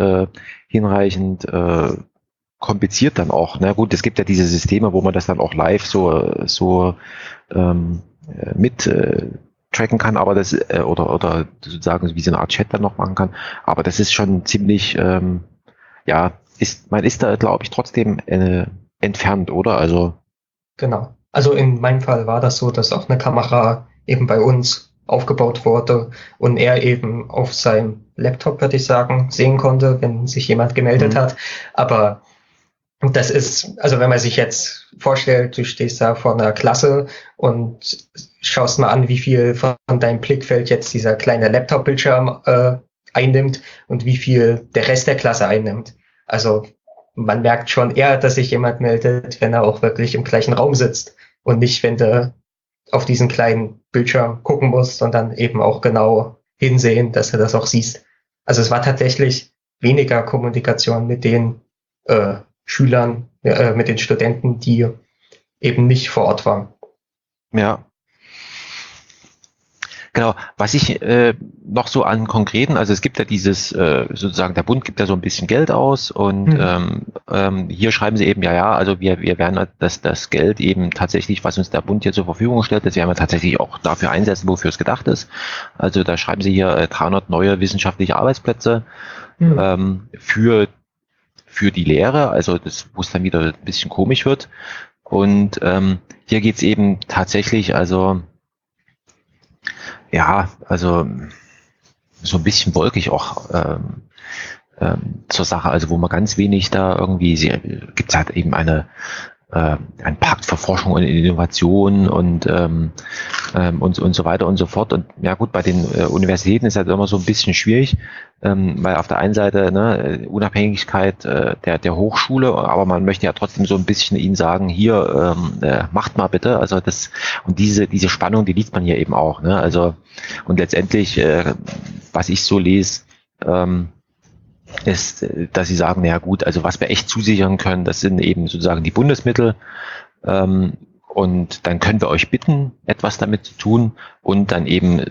S6: kompliziert dann auch. Na gut, es gibt ja diese Systeme, wo man das dann auch live so mit tracken kann, aber das oder sozusagen wie so eine Art Chat dann noch machen kann, aber das ist schon ziemlich man ist da, glaube ich, trotzdem entfernt, oder? Also
S7: genau. Also in meinem Fall war das so, dass auch eine Kamera eben bei uns aufgebaut wurde und er eben auf seinem Laptop, würde ich sagen, sehen konnte, wenn sich jemand gemeldet hat, aber das ist, also wenn man sich jetzt vorstellt, du stehst da vor einer Klasse und schaust mal an, wie viel von deinem Blickfeld jetzt dieser kleine Laptop-Bildschirm einnimmt und wie viel der Rest der Klasse einnimmt. Also man merkt schon eher, dass sich jemand meldet, wenn er auch wirklich im gleichen Raum sitzt und nicht, wenn du auf diesen kleinen Bildschirm gucken musst, sondern eben auch genau hinsehen, dass du das auch siehst. Also es war tatsächlich weniger Kommunikation mit den Schülern, mit den Studenten, die eben nicht vor Ort waren.
S6: Ja. Genau, was ich noch so an konkreten, also es gibt ja dieses, sozusagen der Bund gibt ja so ein bisschen Geld aus und hier schreiben sie eben, also wir werden das Geld eben tatsächlich, was uns der Bund hier zur Verfügung stellt, das werden wir tatsächlich auch dafür einsetzen, wofür es gedacht ist. Also da schreiben sie hier 300 neue wissenschaftliche Arbeitsplätze für die Lehre, also das, wo es dann wieder ein bisschen komisch wird. Und hier geht's eben tatsächlich, also so ein bisschen wolkig auch zur Sache, also wo man ganz wenig da irgendwie, gibt's halt eben ein Pakt für Forschung und Innovation und so weiter und so fort. Und ja gut, bei den Universitäten ist halt immer so ein bisschen schwierig, weil auf der einen Seite Unabhängigkeit der Hochschule, aber man möchte ja trotzdem so ein bisschen ihnen sagen, hier macht mal bitte. Also das und diese Spannung, die liest man hier eben auch. Ne? Also und letztendlich, was ich so lese, ist, dass sie sagen, naja gut, also was wir echt zusichern können, das sind eben sozusagen die Bundesmittel und dann können wir euch bitten, etwas damit zu tun und dann eben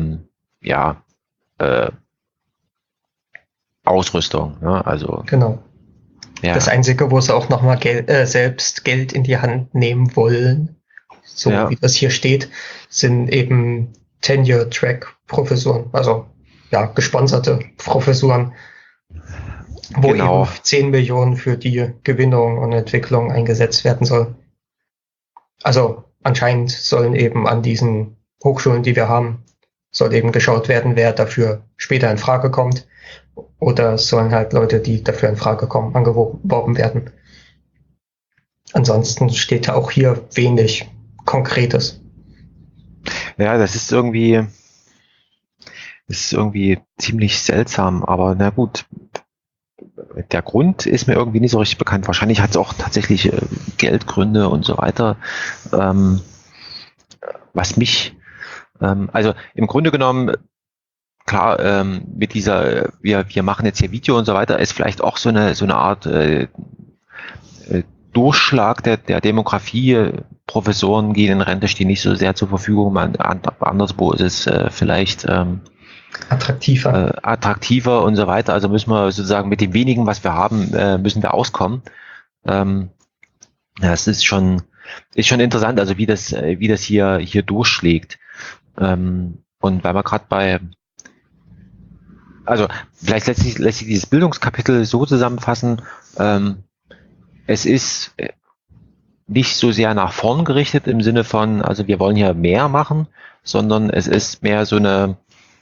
S6: Ausrüstung. Ne? Also
S7: genau. Ja. Das Einzige, wo sie auch nochmal selbst Geld in die Hand nehmen wollen, so wie das hier steht, sind eben Tenure-Track-Professuren, also gesponserte Professuren, wo eben 10 Millionen für die Gewinnung und Entwicklung eingesetzt werden soll. Also anscheinend sollen eben an diesen Hochschulen, die wir haben, soll eben geschaut werden, wer dafür später in Frage kommt. Oder sollen halt Leute, die dafür in Frage kommen, angeworben werden. Ansonsten steht da auch hier wenig Konkretes.
S6: Ja, das ist irgendwie ziemlich seltsam, aber na gut. Der Grund ist mir irgendwie nicht so richtig bekannt. Wahrscheinlich hat es auch tatsächlich Geldgründe und so weiter. Was mich, also im Grunde genommen, klar, mit dieser, wir machen jetzt hier Video und so weiter, ist vielleicht auch so eine Art Durchschlag der Demografie. Professoren gehen in Rente, stehen nicht so sehr zur Verfügung. Anderswo ist es vielleicht attraktiver und so weiter. Also müssen wir sozusagen mit dem wenigen, was wir haben, müssen wir auskommen. Das ist schon interessant, also wie das hier durchschlägt. Und weil wir gerade also vielleicht lässt sich dieses Bildungskapitel so zusammenfassen, es ist nicht so sehr nach vorn gerichtet im Sinne von, also wir wollen hier mehr machen, sondern es ist mehr so eine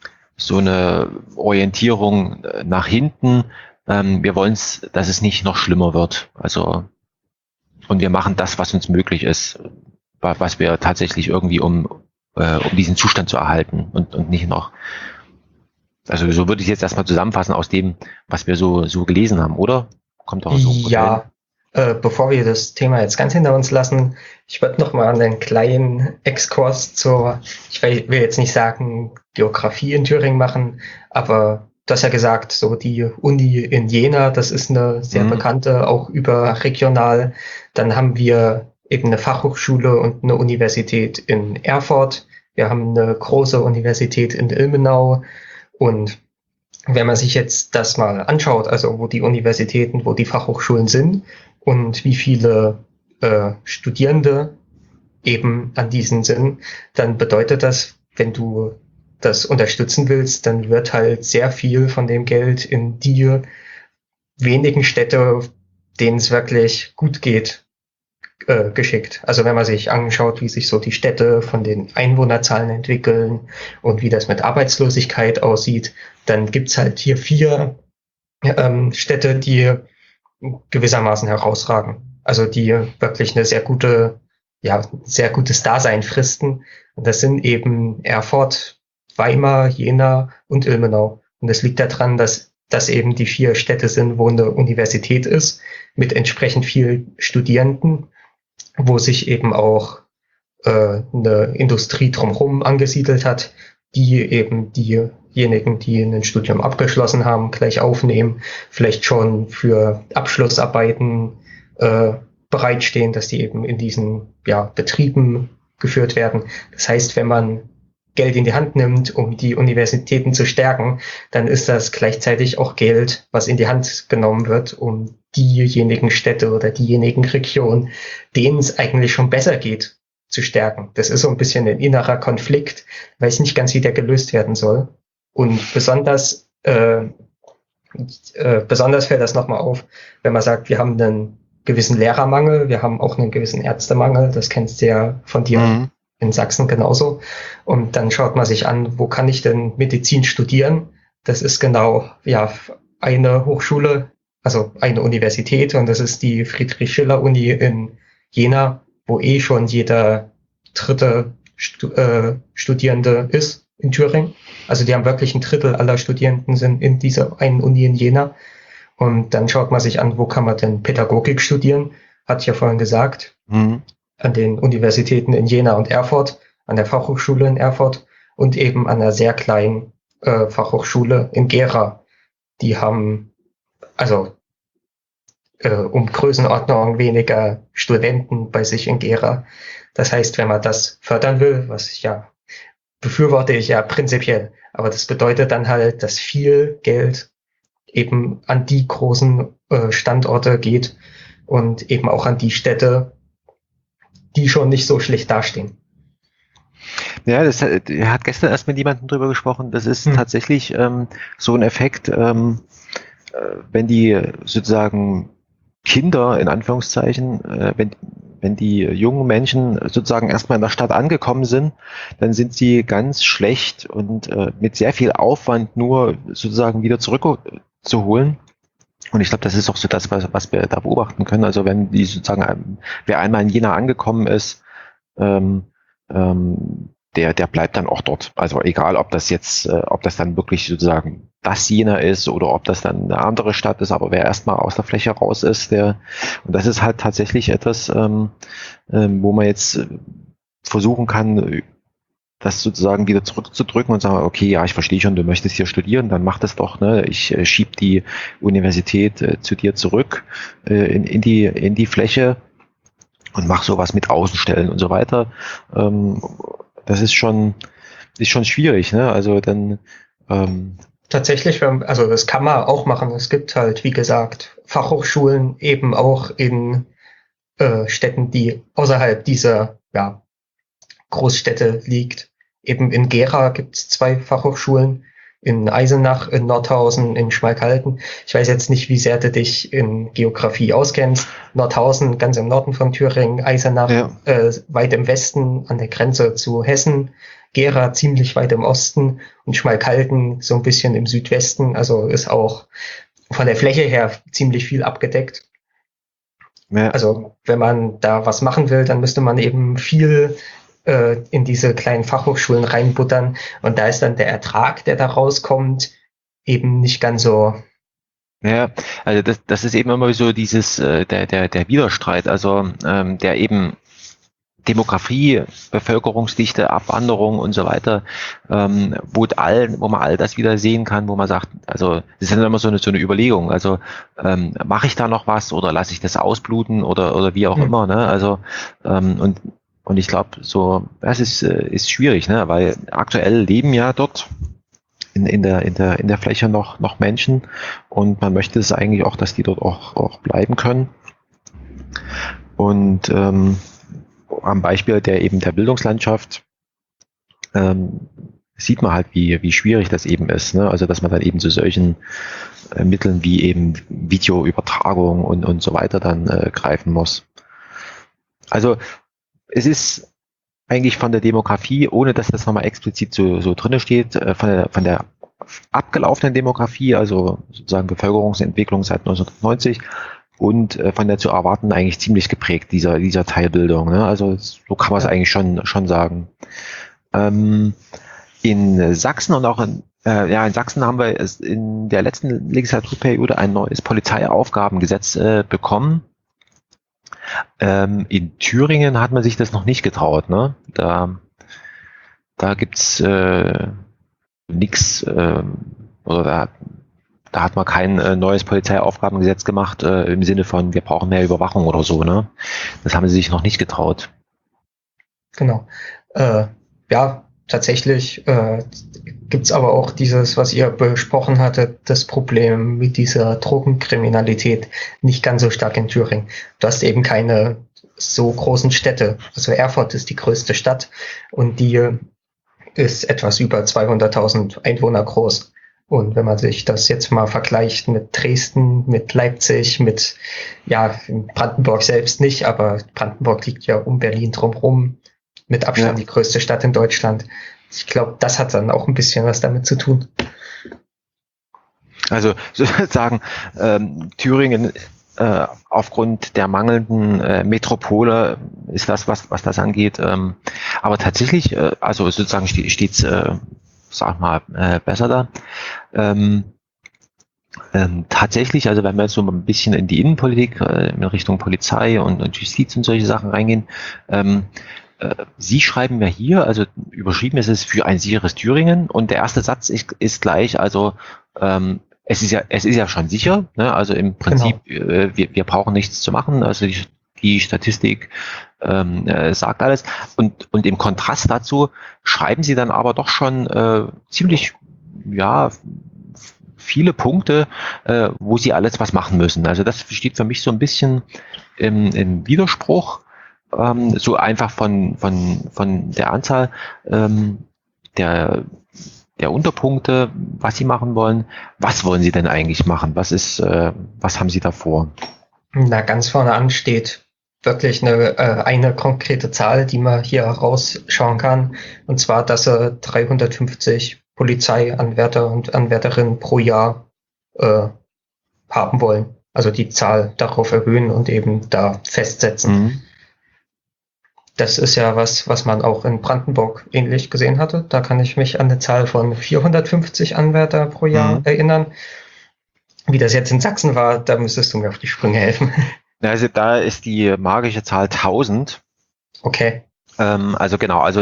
S6: Orientierung nach hinten. Wir wollen dass es nicht noch schlimmer wird. Also, und wir machen das, was uns möglich ist, was wir tatsächlich irgendwie, um diesen Zustand zu erhalten und nicht noch. Also so würde ich jetzt erstmal zusammenfassen aus dem, was wir so gelesen haben, oder? Kommt doch so.
S7: Ja, bevor wir das Thema jetzt ganz hinter uns lassen, ich würde noch mal einen kleinen Exkurs ich will jetzt nicht sagen Geografie in Thüringen machen, aber du hast ja gesagt, so die Uni in Jena, das ist eine sehr bekannte, auch überregional. Dann haben wir eben eine Fachhochschule und eine Universität in Erfurt. Wir haben eine große Universität in Ilmenau. Und wenn man sich jetzt das mal anschaut, also wo die Universitäten, wo die Fachhochschulen sind und wie viele Studierende eben an diesen sind, dann bedeutet das, wenn du das unterstützen willst, dann wird halt sehr viel von dem Geld in die wenigen Städte, denen es wirklich gut geht, geschickt. Also wenn man sich anschaut, wie sich so die Städte von den Einwohnerzahlen entwickeln und wie das mit Arbeitslosigkeit aussieht, dann gibt's halt hier 4 Städte, die gewissermaßen herausragen. Also die wirklich eine sehr gutes Dasein fristen. Und das sind eben Erfurt, Weimar, Jena und Ilmenau. Und das liegt daran, dass das eben die 4 Städte sind, wo eine Universität ist, mit entsprechend vielen Studierenden, wo sich eben auch eine Industrie drumherum angesiedelt hat, die eben diejenigen, die ein Studium abgeschlossen haben, gleich aufnehmen, vielleicht schon für Abschlussarbeiten bereitstehen, dass die eben in diesen Betrieben geführt werden. Das heißt, wenn man Geld in die Hand nimmt, um die Universitäten zu stärken, dann ist das gleichzeitig auch Geld, was in die Hand genommen wird, um diejenigen Städte oder diejenigen Regionen, denen es eigentlich schon besser geht, zu stärken. Das ist so ein bisschen ein innerer Konflikt, weiß nicht ganz, wie der gelöst werden soll. Und besonders fällt das nochmal auf, wenn man sagt, wir haben einen gewissen Lehrermangel, wir haben auch einen gewissen Ärztemangel, das kennst du ja von dir in Sachsen genauso. Und dann schaut man sich an, wo kann ich denn Medizin studieren? Das ist genau eine Hochschule, also eine Universität, und das ist die Friedrich-Schiller-Uni in Jena, wo schon jeder 3. Studierende ist in Thüringen. Also die haben wirklich 1/3 aller Studierenden sind in dieser einen Uni in Jena. Und dann schaut man sich an, wo kann man denn Pädagogik studieren? Hatte ich ja vorhin gesagt. An den Universitäten in Jena und Erfurt, an der Fachhochschule in Erfurt und eben an einer sehr kleinen Fachhochschule in Gera. Die haben um Größenordnung weniger Studenten bei sich in Gera. Das heißt, wenn man das fördern will, was befürworte ich ja prinzipiell, aber das bedeutet dann halt, dass viel Geld eben an die großen Standorte geht und eben auch an die Städte, die schon nicht so schlecht dastehen.
S6: Ja, er hat gestern erst mit jemandem drüber gesprochen. Das ist tatsächlich so ein Effekt, wenn die sozusagen Kinder, in Anführungszeichen, wenn die jungen Menschen sozusagen erstmal in der Stadt angekommen sind, dann sind sie ganz schlecht und mit sehr viel Aufwand nur sozusagen wieder zurückzuholen. Und ich glaube, das ist auch so das, was wir da beobachten können. Also wenn die sozusagen, wer einmal in Jena angekommen ist, der bleibt dann auch dort. Also egal, ob das dann wirklich sozusagen das Jena ist oder ob das dann eine andere Stadt ist, aber wer erstmal aus der Fläche raus ist, und das ist halt tatsächlich etwas, wo man jetzt versuchen kann, das sozusagen wieder zurückzudrücken und sagen, okay, ja, ich verstehe schon, du möchtest hier studieren, dann mach das doch, ne? Ich schieb die Universität zu dir zurück in die Fläche und mach sowas mit Außenstellen und so weiter. Das ist schon schwierig, ne? Also dann
S7: tatsächlich, also das kann man auch machen. Es gibt halt, wie gesagt, Fachhochschulen eben auch in Städten, die außerhalb dieser Großstädte liegt. Eben in Gera gibt es 2 Fachhochschulen, in Eisenach, in Nordhausen, in Schmalkalden. Ich weiß jetzt nicht, wie sehr du dich in Geografie auskennst. Nordhausen ganz im Norden von Thüringen, Eisenach weit im Westen an der Grenze zu Hessen, Gera ziemlich weit im Osten und Schmalkalden so ein bisschen im Südwesten. Also ist auch von der Fläche her ziemlich viel abgedeckt. Ja. Also wenn man da was machen will, dann müsste man eben viel in diese kleinen Fachhochschulen reinbuttern und da ist dann der Ertrag, der da rauskommt, eben nicht ganz so.
S6: Ja, also das ist eben immer so dieses der Widerstreit, also der eben Demografie, Bevölkerungsdichte, Abwanderung und so weiter, wo man all das wieder sehen kann, wo man sagt, also das ist dann immer so eine Überlegung, also mache ich da noch was oder lasse ich das ausbluten oder wie auch immer, ne? Also und ich glaube, so das ist schwierig, ne? Weil aktuell leben ja dort in der Fläche noch Menschen und man möchte es eigentlich auch, dass die dort auch bleiben können. Und am Beispiel der Bildungslandschaft sieht man halt, wie schwierig das eben ist, ne? Also dass man dann eben zu solchen Mitteln wie eben Videoübertragung und so weiter dann greifen muss. Also es ist eigentlich von der Demografie, ohne dass das nochmal explizit so drinne steht, von der abgelaufenen Demografie, also sozusagen Bevölkerungsentwicklung seit 1990 und von der zu erwarten eigentlich ziemlich geprägt, dieser Teilbildung, ne? Also so kann man es eigentlich schon sagen. In Sachsen und auch in Sachsen haben wir in der letzten Legislaturperiode ein neues Polizeiaufgabengesetz bekommen. In Thüringen hat man sich das noch nicht getraut, ne? Da gibt's nichts, oder da hat man kein neues Polizeiaufgabengesetz gemacht im Sinne von, wir brauchen mehr Überwachung oder so, ne? Das haben sie sich noch nicht getraut.
S7: Genau. Tatsächlich gibt's aber auch dieses, was ihr besprochen hattet, das Problem mit dieser Drogenkriminalität nicht ganz so stark in Thüringen. Du hast eben keine so großen Städte. Also Erfurt ist die größte Stadt und die ist etwas über 200.000 Einwohner groß. Und wenn man sich das jetzt mal vergleicht mit Dresden, mit Leipzig, mit Brandenburg selbst nicht, aber Brandenburg liegt ja um Berlin drumherum. Mit Abstand die größte Stadt in Deutschland. Ich glaube, das hat dann auch ein bisschen was damit zu tun. Also sozusagen
S6: Thüringen aufgrund der mangelnden Metropole ist das, was das angeht. Aber tatsächlich, also sozusagen steht's, besser da. Tatsächlich, also wenn wir jetzt so ein bisschen in die Innenpolitik, in Richtung Polizei und Justiz und solche Sachen reingehen, Sie schreiben ja hier, also überschrieben ist es für ein sicheres Thüringen und der erste Satz ist gleich, also es ist ja schon sicher, ne? Also im Prinzip, wir brauchen nichts zu machen, also die Statistik sagt alles und im Kontrast dazu schreiben Sie dann aber doch schon ziemlich, viele Punkte, wo Sie alles was machen müssen. Also das steht für mich so ein bisschen im Widerspruch. So einfach von der Anzahl der Unterpunkte, was Sie machen wollen. Was wollen Sie denn eigentlich machen? Was haben Sie da vor?
S7: Na, ganz vorne an steht wirklich eine konkrete Zahl, die man hier rausschauen kann. Und zwar, dass sie 350 Polizeianwärter und Anwärterinnen pro Jahr haben wollen. Also die Zahl darauf erhöhen und eben da festsetzen.
S6: Mhm.
S7: Das ist ja was man auch in Brandenburg ähnlich gesehen hatte. Da kann ich mich an eine Zahl von 450 Anwärter pro Jahr erinnern. Wie das jetzt in Sachsen war, da müsstest du mir auf die Sprünge helfen.
S6: Also da ist die magische Zahl 1000.
S7: Okay.
S6: Also genau, also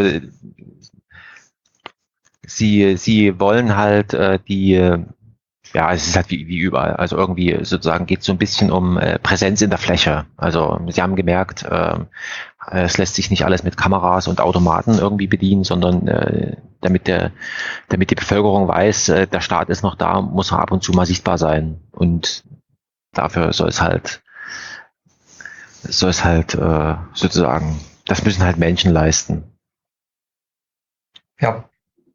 S6: sie wollen halt ja, es ist halt wie überall. Also irgendwie sozusagen geht es so ein bisschen um Präsenz in der Fläche. Also sie haben gemerkt, es lässt sich nicht alles mit Kameras und Automaten irgendwie bedienen, sondern damit die Bevölkerung weiß, der Staat ist noch da, muss er ab und zu mal sichtbar sein. Und dafür soll es halt sozusagen, das müssen halt Menschen leisten.
S7: Ja.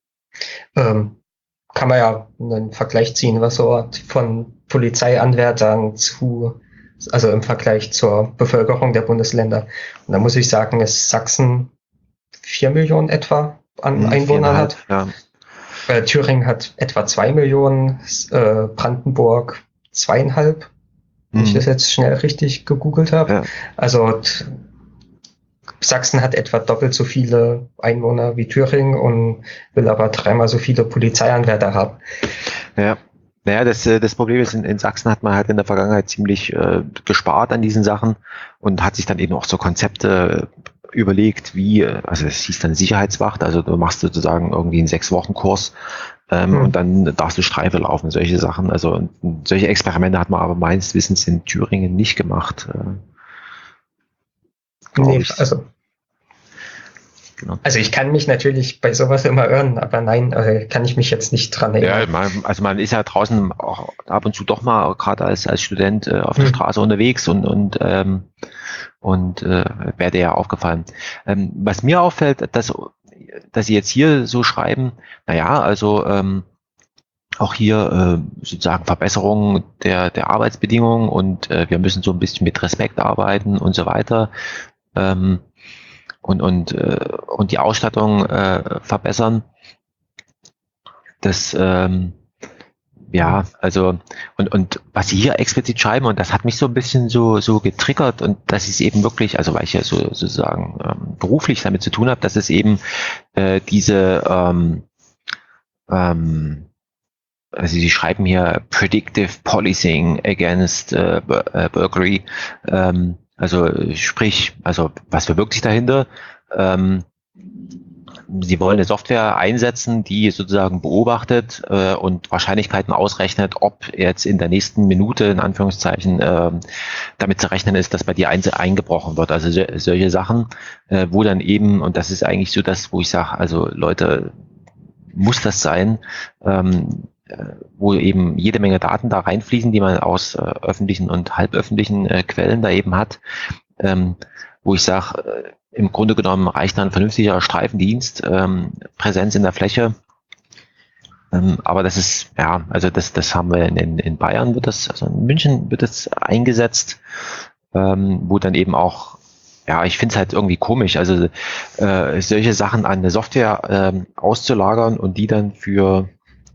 S7: Kann man ja einen Vergleich ziehen, was so von Polizeianwärtern also im Vergleich zur Bevölkerung der Bundesländer. Und da muss ich sagen, dass Sachsen 4 Millionen etwa an Einwohnern hat.
S6: Ja.
S7: Thüringen hat etwa 2 Millionen, Brandenburg 2,5, wenn ich das jetzt schnell richtig gegoogelt habe. Ja. Also Sachsen hat etwa doppelt so viele Einwohner wie Thüringen und will aber 3-mal so viele Polizeianwärter haben.
S6: Ja. Naja, das Problem ist, in Sachsen hat man halt in der Vergangenheit ziemlich gespart an diesen Sachen und hat sich dann eben auch so Konzepte überlegt, also es hieß dann Sicherheitswacht, also du machst sozusagen irgendwie einen 6-Wochen-Kurs und dann darfst du Streife laufen, solche Sachen. Also solche Experimente hat man aber meines Wissens in Thüringen nicht gemacht.
S7: Nee, also ich kann mich natürlich bei sowas immer irren, aber nein, kann ich mich jetzt nicht dran erinnern.
S6: Ja, man ist ja draußen auch ab und zu doch mal, gerade als Student auf der Straße unterwegs und wäre dir ja aufgefallen. Was mir auffällt, dass Sie jetzt hier so schreiben, naja, also auch hier sozusagen Verbesserungen der Arbeitsbedingungen und wir müssen so ein bisschen mit Respekt arbeiten und so weiter. Und die Ausstattung verbessern. Das ja, also und was Sie hier explizit schreiben, und das hat mich so ein bisschen so getriggert, und das ist eben wirklich, also weil ich ja sozusagen beruflich damit zu tun habe, dass es eben diese also Sie schreiben hier Predictive Policing against Burglary, also sprich, also was verbirgt sich dahinter? Sie wollen eine Software einsetzen, die sozusagen beobachtet und Wahrscheinlichkeiten ausrechnet, ob jetzt in der nächsten Minute, in Anführungszeichen, damit zu rechnen ist, dass bei dir eingebrochen wird. Also solche Sachen, wo dann eben, und das ist eigentlich so das, wo ich sage, also Leute, muss das sein, wo eben jede Menge Daten da reinfließen, die man aus öffentlichen und halböffentlichen Quellen da eben hat, wo ich sage, im Grunde genommen reicht dann ein vernünftiger Streifendienst, Präsenz in der Fläche. Aber das ist, ja, also das haben wir in Bayern also in München wird das eingesetzt, wo dann eben auch, ja, ich finde es halt irgendwie komisch, also solche Sachen an eine Software auszulagern und die dann für...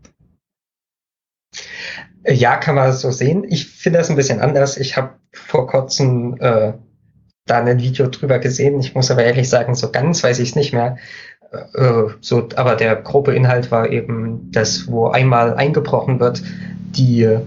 S7: Ja, kann man so sehen. Ich finde das ein bisschen anders. Ich habe vor kurzem da ein Video drüber gesehen. Ich muss aber ehrlich sagen, so ganz weiß ich es nicht mehr. Aber der grobe Inhalt war eben, dass wo einmal eingebrochen wird, die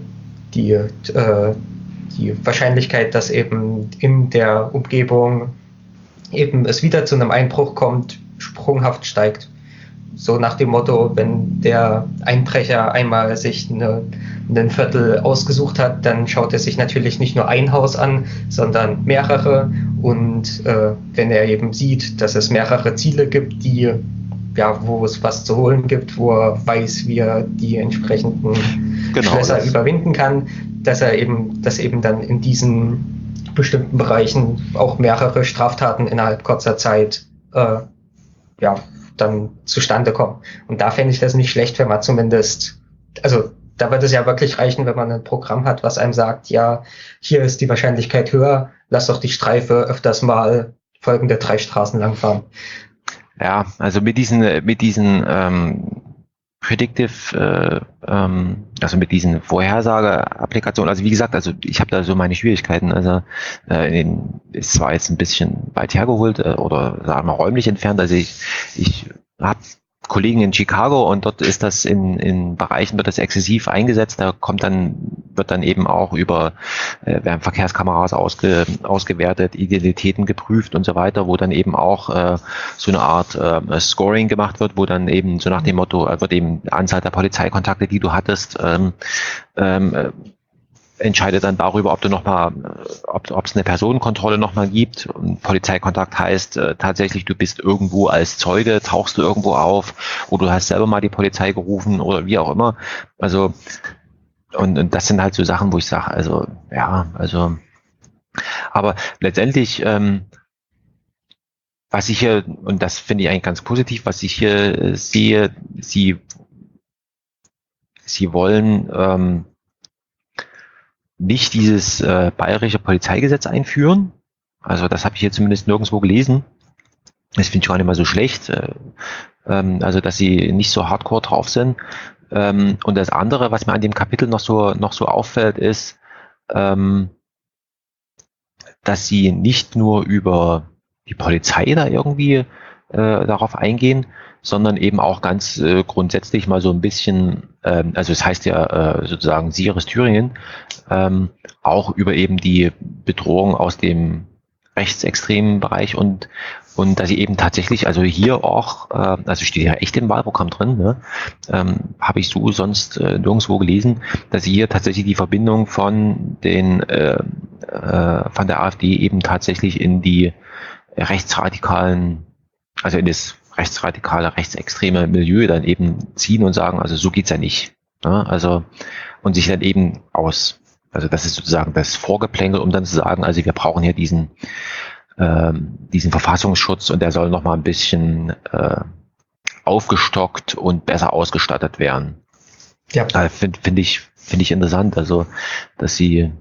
S7: Wahrscheinlichkeit, dass eben in der Umgebung eben es wieder zu einem Einbruch kommt, sprunghaft steigt. So nach dem Motto, wenn der Einbrecher einmal sich einen Viertel ausgesucht hat, dann schaut er sich natürlich nicht nur ein Haus an, sondern mehrere. Und wenn er eben sieht, dass es mehrere Ziele gibt, wo es was zu holen gibt, wo er weiß, wie er die entsprechenden Schlösser überwinden kann, dass eben dann in diesen bestimmten Bereichen auch mehrere Straftaten innerhalb kurzer Zeit dann zustande kommen. Und da fände ich das nicht schlecht, wenn man zumindest, also da wird es ja wirklich reichen, wenn man ein Programm hat, was einem sagt, ja, hier ist die Wahrscheinlichkeit höher, lass doch die Streife öfters mal folgende 3 Straßen langfahren.
S6: Ja, also mit diesen Predictive, also mit diesen Vorhersage-Applikationen, also wie gesagt, also ich habe da so meine Schwierigkeiten, also ist zwar jetzt ein bisschen weit hergeholt oder sagen wir räumlich entfernt, also ich habe Kollegen in Chicago und dort ist das in Bereichen wird das exzessiv eingesetzt, da wird dann eben auch werden Verkehrskameras ausgewertet, Identitäten geprüft und so weiter, wo dann eben auch so eine Art Scoring gemacht wird, wo dann eben so nach dem Motto wird eben die Anzahl der Polizeikontakte, die du hattest, entscheidet dann darüber, ob es eine Personenkontrolle nochmal gibt. Und Polizeikontakt heißt tatsächlich, du bist irgendwo als Zeuge, tauchst du irgendwo auf oder du hast selber mal die Polizei gerufen oder wie auch immer. Also und das sind halt so Sachen, wo ich sage, also ja, also aber letztendlich was ich hier, und das finde ich eigentlich ganz positiv, was ich hier sehe, sie wollen nicht dieses bayerische Polizeigesetz einführen. Also das habe ich hier zumindest nirgendwo gelesen. Das finde ich gar nicht mal so schlecht. Also dass sie nicht so hardcore drauf sind. Und das andere, was mir an dem Kapitel noch so auffällt, ist, dass sie nicht nur über die Polizei da irgendwie darauf eingehen, sondern eben auch ganz grundsätzlich mal so ein bisschen, also es heißt ja sozusagen sicheres Thüringen, auch über eben die Bedrohung aus dem rechtsextremen Bereich und dass sie eben tatsächlich, also hier auch, also steht ja echt im Wahlprogramm drin, ne? Habe ich so sonst nirgendwo gelesen, dass sie hier tatsächlich die Verbindung von der AfD eben tatsächlich in die rechtsradikalen, also in das rechtsradikale, rechtsextreme Milieu dann eben ziehen und sagen, also so geht's ja nicht. Ne? Also und sich dann eben also das ist sozusagen das Vorgeplänkel, um dann zu sagen, also wir brauchen hier diesen Verfassungsschutz und der soll noch mal ein bisschen aufgestockt und besser ausgestattet werden. Ja, finde ich interessant, also dass sie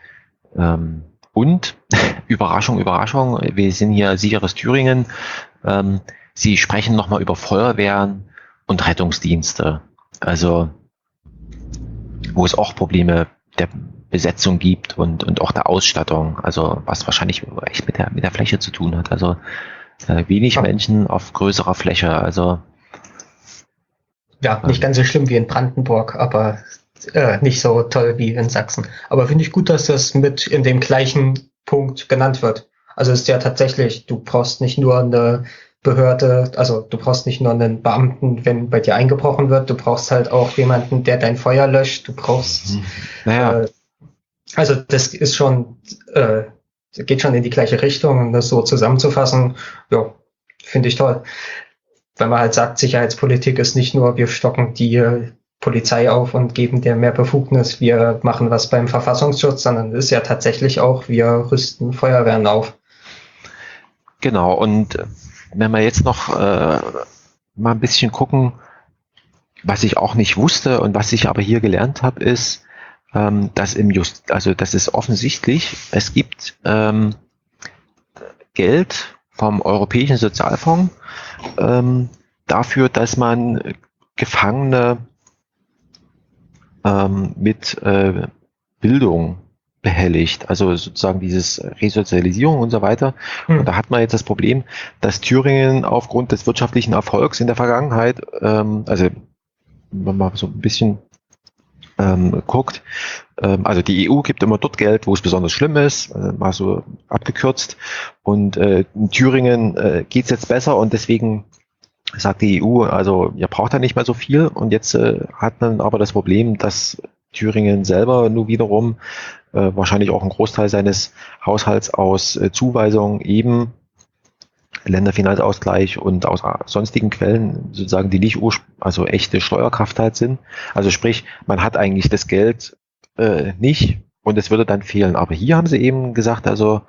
S6: und Überraschung, wir sind hier sicheres Thüringen. Sie sprechen nochmal über Feuerwehren und Rettungsdienste, also wo es auch Probleme der Besetzung gibt und auch der Ausstattung, also was wahrscheinlich echt mit der Fläche zu tun hat, also wenig Menschen auf größerer Fläche, also
S7: ja, nicht ganz so schlimm wie in Brandenburg, aber nicht so toll wie in Sachsen. Aber finde ich gut, dass das mit in dem gleichen Punkt genannt wird. Also es ist ja tatsächlich, du brauchst nicht nur eine Behörde, also du brauchst nicht nur einen Beamten, wenn bei dir eingebrochen wird, du brauchst halt auch jemanden, der dein Feuer löscht, du brauchst, also das ist schon, geht schon in die gleiche Richtung und das so zusammenzufassen, ja, finde ich toll. Weil man halt sagt, Sicherheitspolitik ist nicht nur, wir stocken die Polizei auf und geben der mehr Befugnis, wir machen was beim Verfassungsschutz, sondern es ist ja tatsächlich auch, wir rüsten Feuerwehren auf.
S6: Genau, und wenn wir jetzt noch mal ein bisschen gucken, was ich auch nicht wusste und was ich aber hier gelernt habe, ist, dass also das ist offensichtlich, es gibt Geld vom Europäischen Sozialfonds dafür, dass man Gefangene mit Bildung behelligt, also sozusagen dieses Resozialisierung und so weiter. Und da hat man jetzt das Problem, dass Thüringen aufgrund des wirtschaftlichen Erfolgs in der Vergangenheit, also wenn man mal so ein bisschen guckt, also die EU gibt immer dort Geld, wo es besonders schlimm ist, mal so abgekürzt. Und in Thüringen geht's jetzt besser und deswegen sagt die EU, also ihr braucht da nicht mehr so viel. Und jetzt hat man aber das Problem, dass Thüringen selber nur wiederum wahrscheinlich auch einen Großteil seines Haushalts aus Zuweisungen eben Länderfinanzausgleich und aus sonstigen Quellen sozusagen, die nicht also echte Steuerkraft halt sind. Also sprich, man hat eigentlich das Geld nicht und es würde dann fehlen. Aber hier haben sie eben gesagt, also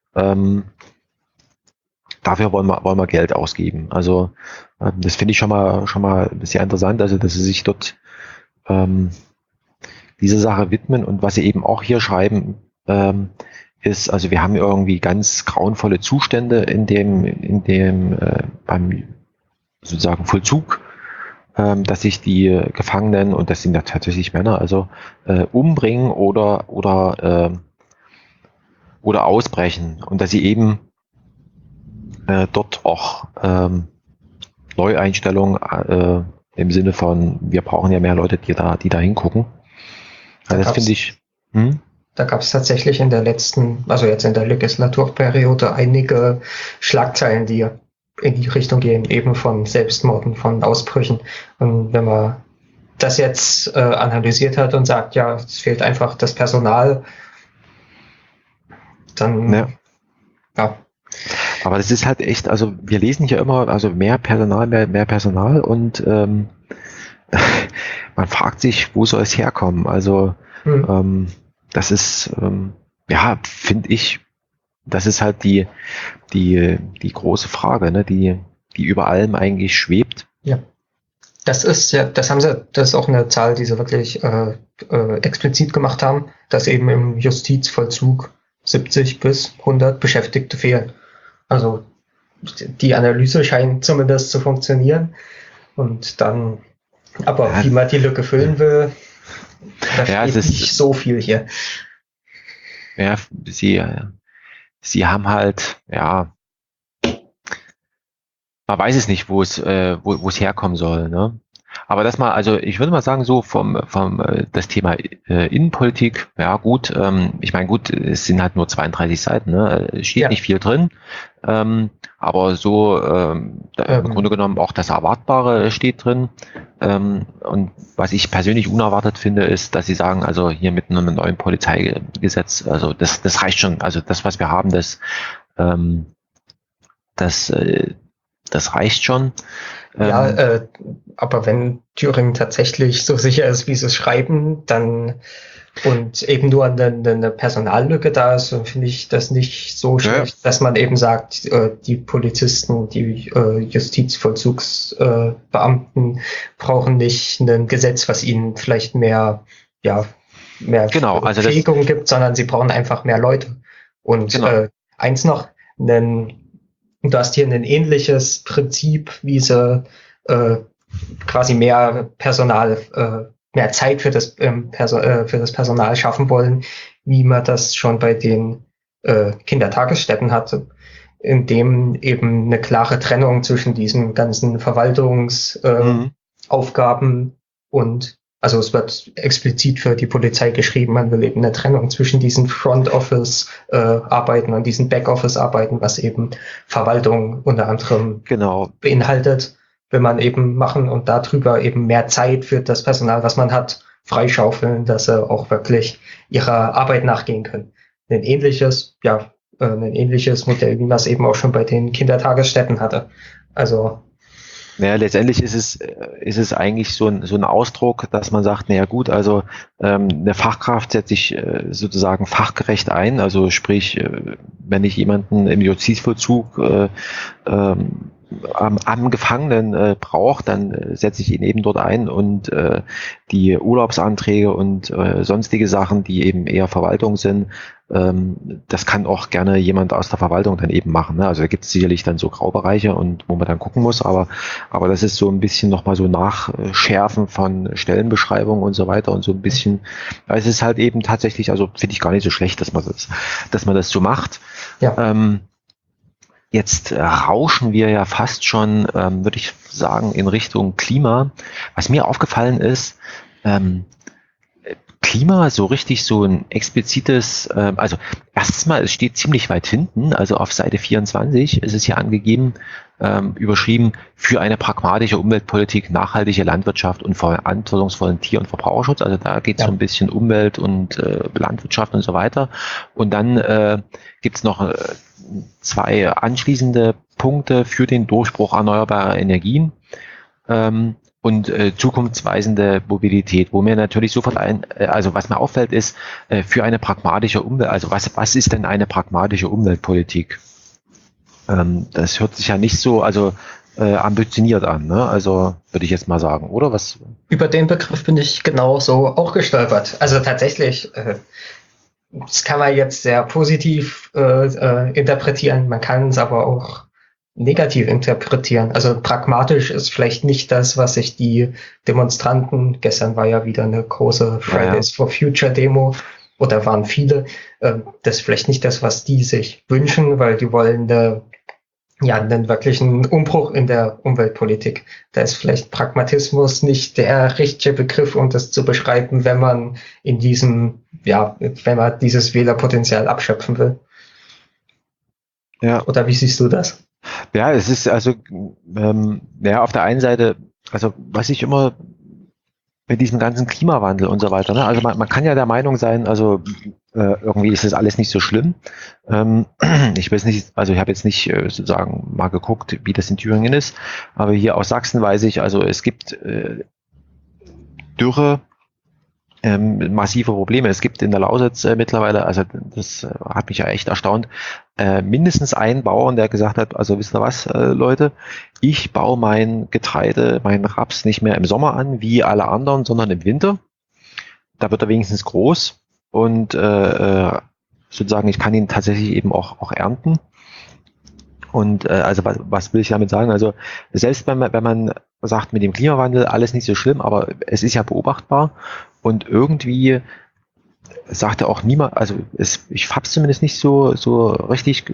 S6: dafür wollen wir Geld ausgeben. Also das finde ich schon mal sehr interessant, also dass sie sich dort dieser Sache widmen. Und was sie eben auch hier schreiben, ist, also wir haben irgendwie ganz grauenvolle Zustände in dem beim sozusagen Vollzug, dass sich die Gefangenen, und das sind ja tatsächlich Männer, also umbringen oder ausbrechen, und dass sie eben dort auch Neueinstellungen im Sinne von, wir brauchen ja mehr Leute, die da hingucken. Also das finde ich.
S7: Da gab es tatsächlich in der letzten, also jetzt in der Legislaturperiode, einige Schlagzeilen, die in die Richtung gehen, eben von Selbstmorden, von Ausbrüchen. Und wenn man das jetzt analysiert hat und sagt, ja, es fehlt einfach das Personal, dann ja.
S6: Aber das ist halt echt, also wir lesen hier immer, also mehr Personal und man fragt sich, wo soll es herkommen? Also das ist, ja, finde ich, das ist halt die große Frage, ne, die über allem eigentlich schwebt.
S7: Ja. Das ist auch eine Zahl, die sie wirklich explizit gemacht haben, dass eben im Justizvollzug 70 bis 100 Beschäftigte fehlen. Also die Analyse scheint zumindest zu funktionieren. Und dann, aber wie man die Lücke füllen will, da steht nicht so viel hier.
S6: Ja, sie haben halt, ja, man weiß es nicht, wo es herkommen soll, ne? Aber das mal, also ich würde mal sagen, so vom das Thema Innenpolitik, ja gut, ich meine, gut, es sind halt nur 32 Seiten, ne? Es steht nicht viel drin, aber so im Grunde genommen auch das Erwartbare steht drin. Und was ich persönlich unerwartet finde, ist, dass sie sagen, also hier mit einem neuen Polizeigesetz, also das reicht schon, also das, was wir haben, das reicht schon.
S7: Ja, aber wenn Thüringen tatsächlich so sicher ist, wie sie es schreiben, dann und eben nur eine Personallücke da ist, dann finde ich das nicht so schlecht, dass man eben sagt, die Polizisten, die Justizvollzugsbeamten brauchen nicht ein Gesetz, was ihnen vielleicht mehr Befähigung gibt, sondern sie brauchen einfach mehr Leute. Und eins noch, du hast hier ein ähnliches Prinzip, wie sie quasi mehr Personal, mehr Zeit für das Personal schaffen wollen, wie man das schon bei den Kindertagesstätten hatte, in dem eben eine klare Trennung zwischen diesen ganzen Verwaltungsaufgaben und also es wird explizit für die Polizei geschrieben, man will eben eine Trennung zwischen diesen Front-Office-Arbeiten und diesen Back-Office-Arbeiten, was eben Verwaltung unter anderem beinhaltet, will man eben machen und darüber eben mehr Zeit für das Personal, was man hat, freischaufeln, dass sie auch wirklich ihrer Arbeit nachgehen können. Ein ähnliches Modell, wie man es eben auch schon bei den Kindertagesstätten hatte. Also
S6: naja, letztendlich ist es eigentlich so ein Ausdruck, dass man sagt, naja gut, also eine Fachkraft setzt sich sozusagen fachgerecht ein, also sprich, wenn ich jemanden im Justizvollzug am Gefangenen braucht, dann setze ich ihn eben dort ein und die Urlaubsanträge und sonstige Sachen, die eben eher Verwaltung sind, das kann auch gerne jemand aus der Verwaltung dann eben machen, ne? Also da gibt es sicherlich dann so Graubereiche und wo man dann gucken muss, aber das ist so ein bisschen nochmal so Nachschärfen von Stellenbeschreibungen und so weiter und so ein bisschen, es ist halt eben tatsächlich, also finde ich gar nicht so schlecht, dass man das so macht. Ja. Jetzt rauschen wir ja fast schon, würde ich sagen, in Richtung Klima. Was mir aufgefallen ist, Klima, so richtig so ein explizites, also erstens mal, es steht ziemlich weit hinten, also auf Seite 24 ist es hier angegeben, überschrieben, für eine pragmatische Umweltpolitik, nachhaltige Landwirtschaft und verantwortungsvollen Tier- und Verbraucherschutz. Also da geht es so ein bisschen Umwelt und Landwirtschaft und so weiter. Und dann gibt es noch 2 anschließende Punkte für den Durchbruch erneuerbarer Energien. Und zukunftsweisende Mobilität, wo mir natürlich sofort also was mir auffällt, ist für eine pragmatische Umwelt, also was ist denn eine pragmatische Umweltpolitik? Das hört sich ja nicht so, also ambitioniert an, ne? Also würde ich jetzt mal sagen, oder was?
S7: Über den Begriff bin ich genauso auch gestolpert. Also tatsächlich, das kann man jetzt sehr positiv interpretieren, man kann es aber auch negativ interpretieren. Also pragmatisch ist vielleicht nicht das, was sich die Demonstranten, gestern war ja wieder eine große Fridays for Future Demo, oder waren viele, das ist vielleicht nicht das, was die sich wünschen, weil die wollen einen wirklichen Umbruch in der Umweltpolitik. Da ist vielleicht Pragmatismus nicht der richtige Begriff, um das zu beschreiben, wenn man wenn man dieses Wählerpotenzial abschöpfen will.
S6: Ja.
S7: Oder wie siehst du das?
S6: Ja, es ist also, auf der einen Seite, also was ich immer mit diesem ganzen Klimawandel und so weiter, ne? Also man kann ja der Meinung sein, also irgendwie ist das alles nicht so schlimm. Ich weiß nicht, also ich habe jetzt nicht sozusagen mal geguckt, wie das in Thüringen ist, aber hier aus Sachsen weiß ich, also es gibt Dürre, massive Probleme. Es gibt in der Lausitz mittlerweile, also das hat mich ja echt erstaunt, mindestens einen Bauern, der gesagt hat, also wisst ihr was, Leute, ich baue mein Getreide, meinen Raps nicht mehr im Sommer an, wie alle anderen, sondern im Winter. Da wird er wenigstens groß und sozusagen, ich kann ihn tatsächlich eben auch ernten. Und also was will ich damit sagen? Also selbst wenn man sagt, mit dem Klimawandel alles nicht so schlimm, aber es ist ja beobachtbar und irgendwie sagt ja auch niemand, also ich hab's zumindest nicht so richtig,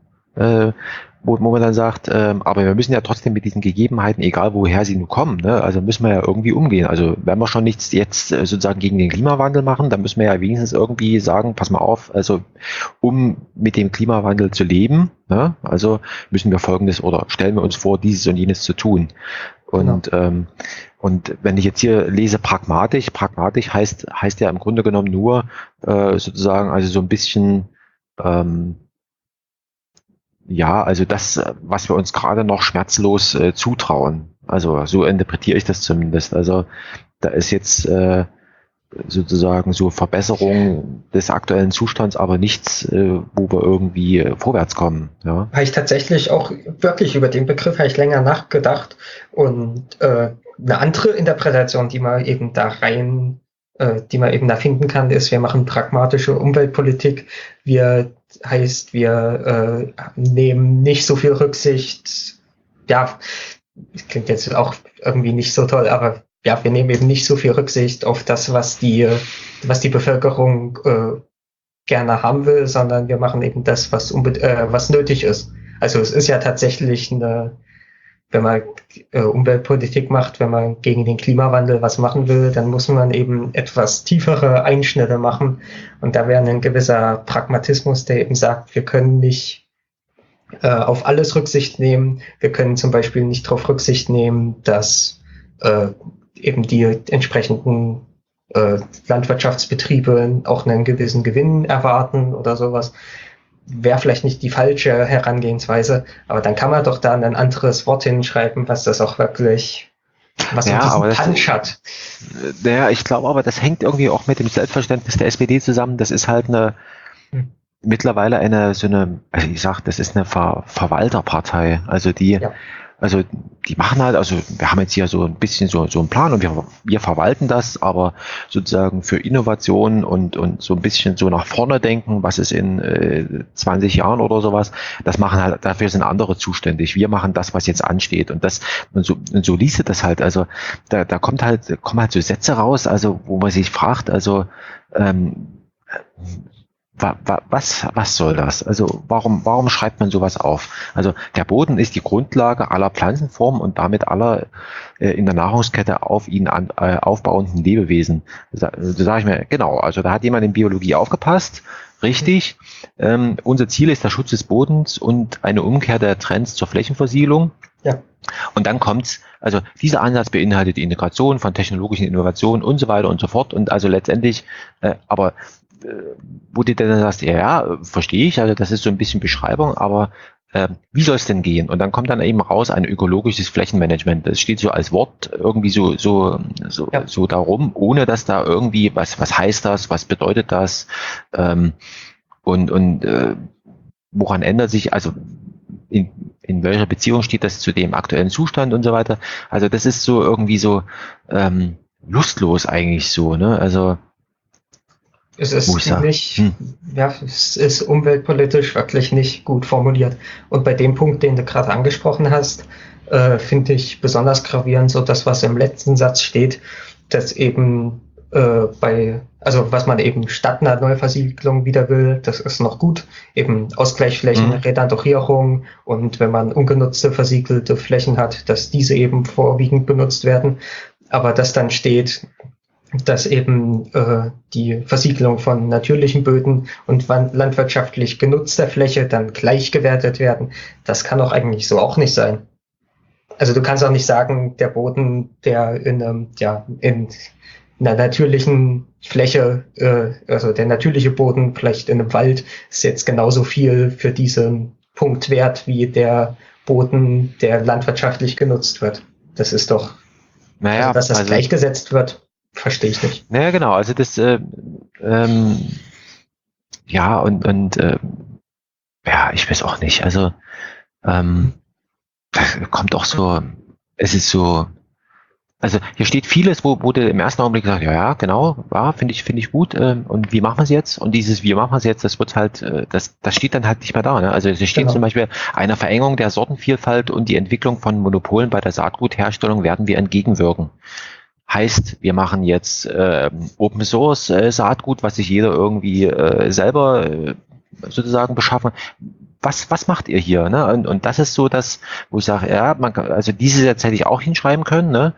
S6: wo man dann sagt, aber wir müssen ja trotzdem mit diesen Gegebenheiten, egal woher sie nun kommen, ne, also müssen wir ja irgendwie umgehen. Also wenn wir schon nichts jetzt sozusagen gegen den Klimawandel machen, dann müssen wir ja wenigstens irgendwie sagen, pass mal auf, also um mit dem Klimawandel zu leben, ne, also müssen wir Folgendes oder stellen wir uns vor, dieses und jenes zu tun. Und, genau. Und wenn ich jetzt hier lese pragmatisch heißt ja im Grunde genommen nur sozusagen, also so ein bisschen also das, was wir uns gerade noch schmerzlos zutrauen. Also so interpretiere ich das zumindest. Also da ist jetzt sozusagen so Verbesserung des aktuellen Zustands, aber nichts, wo wir irgendwie vorwärts kommen. Ja.
S7: Habe ich tatsächlich auch wirklich über den Begriff habe ich länger nachgedacht und eine andere Interpretation, die man eben da finden kann, ist, wir machen pragmatische Umweltpolitik. Wir nehmen nicht so viel Rücksicht. Ja, das klingt jetzt auch irgendwie nicht so toll, aber ja, wir nehmen eben nicht so viel Rücksicht auf das, was die Bevölkerung gerne haben will, sondern wir machen eben das, was nötig ist. Also es ist ja tatsächlich wenn man Umweltpolitik macht, wenn man gegen den Klimawandel was machen will, dann muss man eben etwas tiefere Einschnitte machen. Und da wäre ein gewisser Pragmatismus, der eben sagt, wir können nicht auf alles Rücksicht nehmen. Wir können zum Beispiel nicht darauf Rücksicht nehmen, dass eben die entsprechenden Landwirtschaftsbetriebe auch einen gewissen Gewinn erwarten oder sowas. Wäre vielleicht nicht die falsche Herangehensweise, aber dann kann man doch da ein anderes Wort hinschreiben, was das auch wirklich, was diesen Punch hat.
S6: Ja, ich glaube aber, das hängt irgendwie auch mit dem Selbstverständnis der SPD zusammen. Das ist halt mittlerweile also ich sag, das ist eine Verwalterpartei. Also die machen halt, also wir haben jetzt hier so ein bisschen so einen Plan und wir verwalten das, aber sozusagen für Innovation und so ein bisschen so nach vorne denken, was ist in 20 Jahren oder sowas, das machen halt, dafür sind andere zuständig. Wir machen das, was jetzt ansteht und so liest du das halt, also da kommen halt so Sätze raus, also wo man sich fragt, also was soll das? Also warum schreibt man sowas auf? Also der Boden ist die Grundlage aller Pflanzenformen und damit aller in der Nahrungskette auf ihn aufbauenden Lebewesen. Da sage ich mir, genau, also da hat jemand in Biologie aufgepasst, richtig. Unser Ziel ist der Schutz des Bodens und eine Umkehr der Trends zur Flächenversiegelung. Ja. Und dann kommt's, also dieser Ansatz beinhaltet die Integration von technologischen Innovationen und so weiter und so fort und also letztendlich, aber wo du dann sagst, ja, verstehe ich, also das ist so ein bisschen Beschreibung, aber wie soll es denn gehen? Und dann kommt dann eben raus ein ökologisches Flächenmanagement. Das steht so als Wort irgendwie so darum, ohne dass da irgendwie, was heißt das, was bedeutet das und woran ändert sich, also in welcher Beziehung steht das zu dem aktuellen Zustand und so weiter. Also das ist so irgendwie so lustlos eigentlich so, ne? Also
S7: es ist es ist umweltpolitisch wirklich nicht gut formuliert. Und bei dem Punkt, den du gerade angesprochen hast, finde ich besonders gravierend so das, was im letzten Satz steht, dass eben was man eben statt einer Neuversiegelung wieder will, das ist noch gut, eben Ausgleichsflächen, Redandorierung und wenn man ungenutzte versiegelte Flächen hat, dass diese eben vorwiegend benutzt werden, aber dass dann steht, dass eben die Versiegelung von natürlichen Böden und landwirtschaftlich genutzter Fläche dann gleich gewertet werden, das kann doch eigentlich so auch nicht sein. Also du kannst auch nicht sagen, der Boden, der in einer natürlichen Fläche, also der natürliche Boden vielleicht in einem Wald, ist jetzt genauso viel für diesen Punkt wert wie der Boden, der landwirtschaftlich genutzt wird. Das ist doch, dass das gleichgesetzt wird, verstehe ich nicht.
S6: Naja, genau, also das, ich weiß auch nicht, also, das kommt auch so, es ist so, also hier steht vieles, wo du im ersten Augenblick sagst, ja, genau, finde ich gut, und wie machen wir es jetzt? Und dieses wie machen wir es jetzt, das wird halt, das steht dann halt nicht mehr da. Ne? Also es steht zum Beispiel, einer Verengung der Sortenvielfalt und die Entwicklung von Monopolen bei der Saatgutherstellung werden wir entgegenwirken. Heißt, wir machen jetzt Open Source Saatgut, was sich jeder irgendwie selber sozusagen beschaffen. Was macht ihr hier? Ne? Und das ist so das, wo ich sage, ja, man kann, also dieses jetzt hätte ich auch hinschreiben können, ne?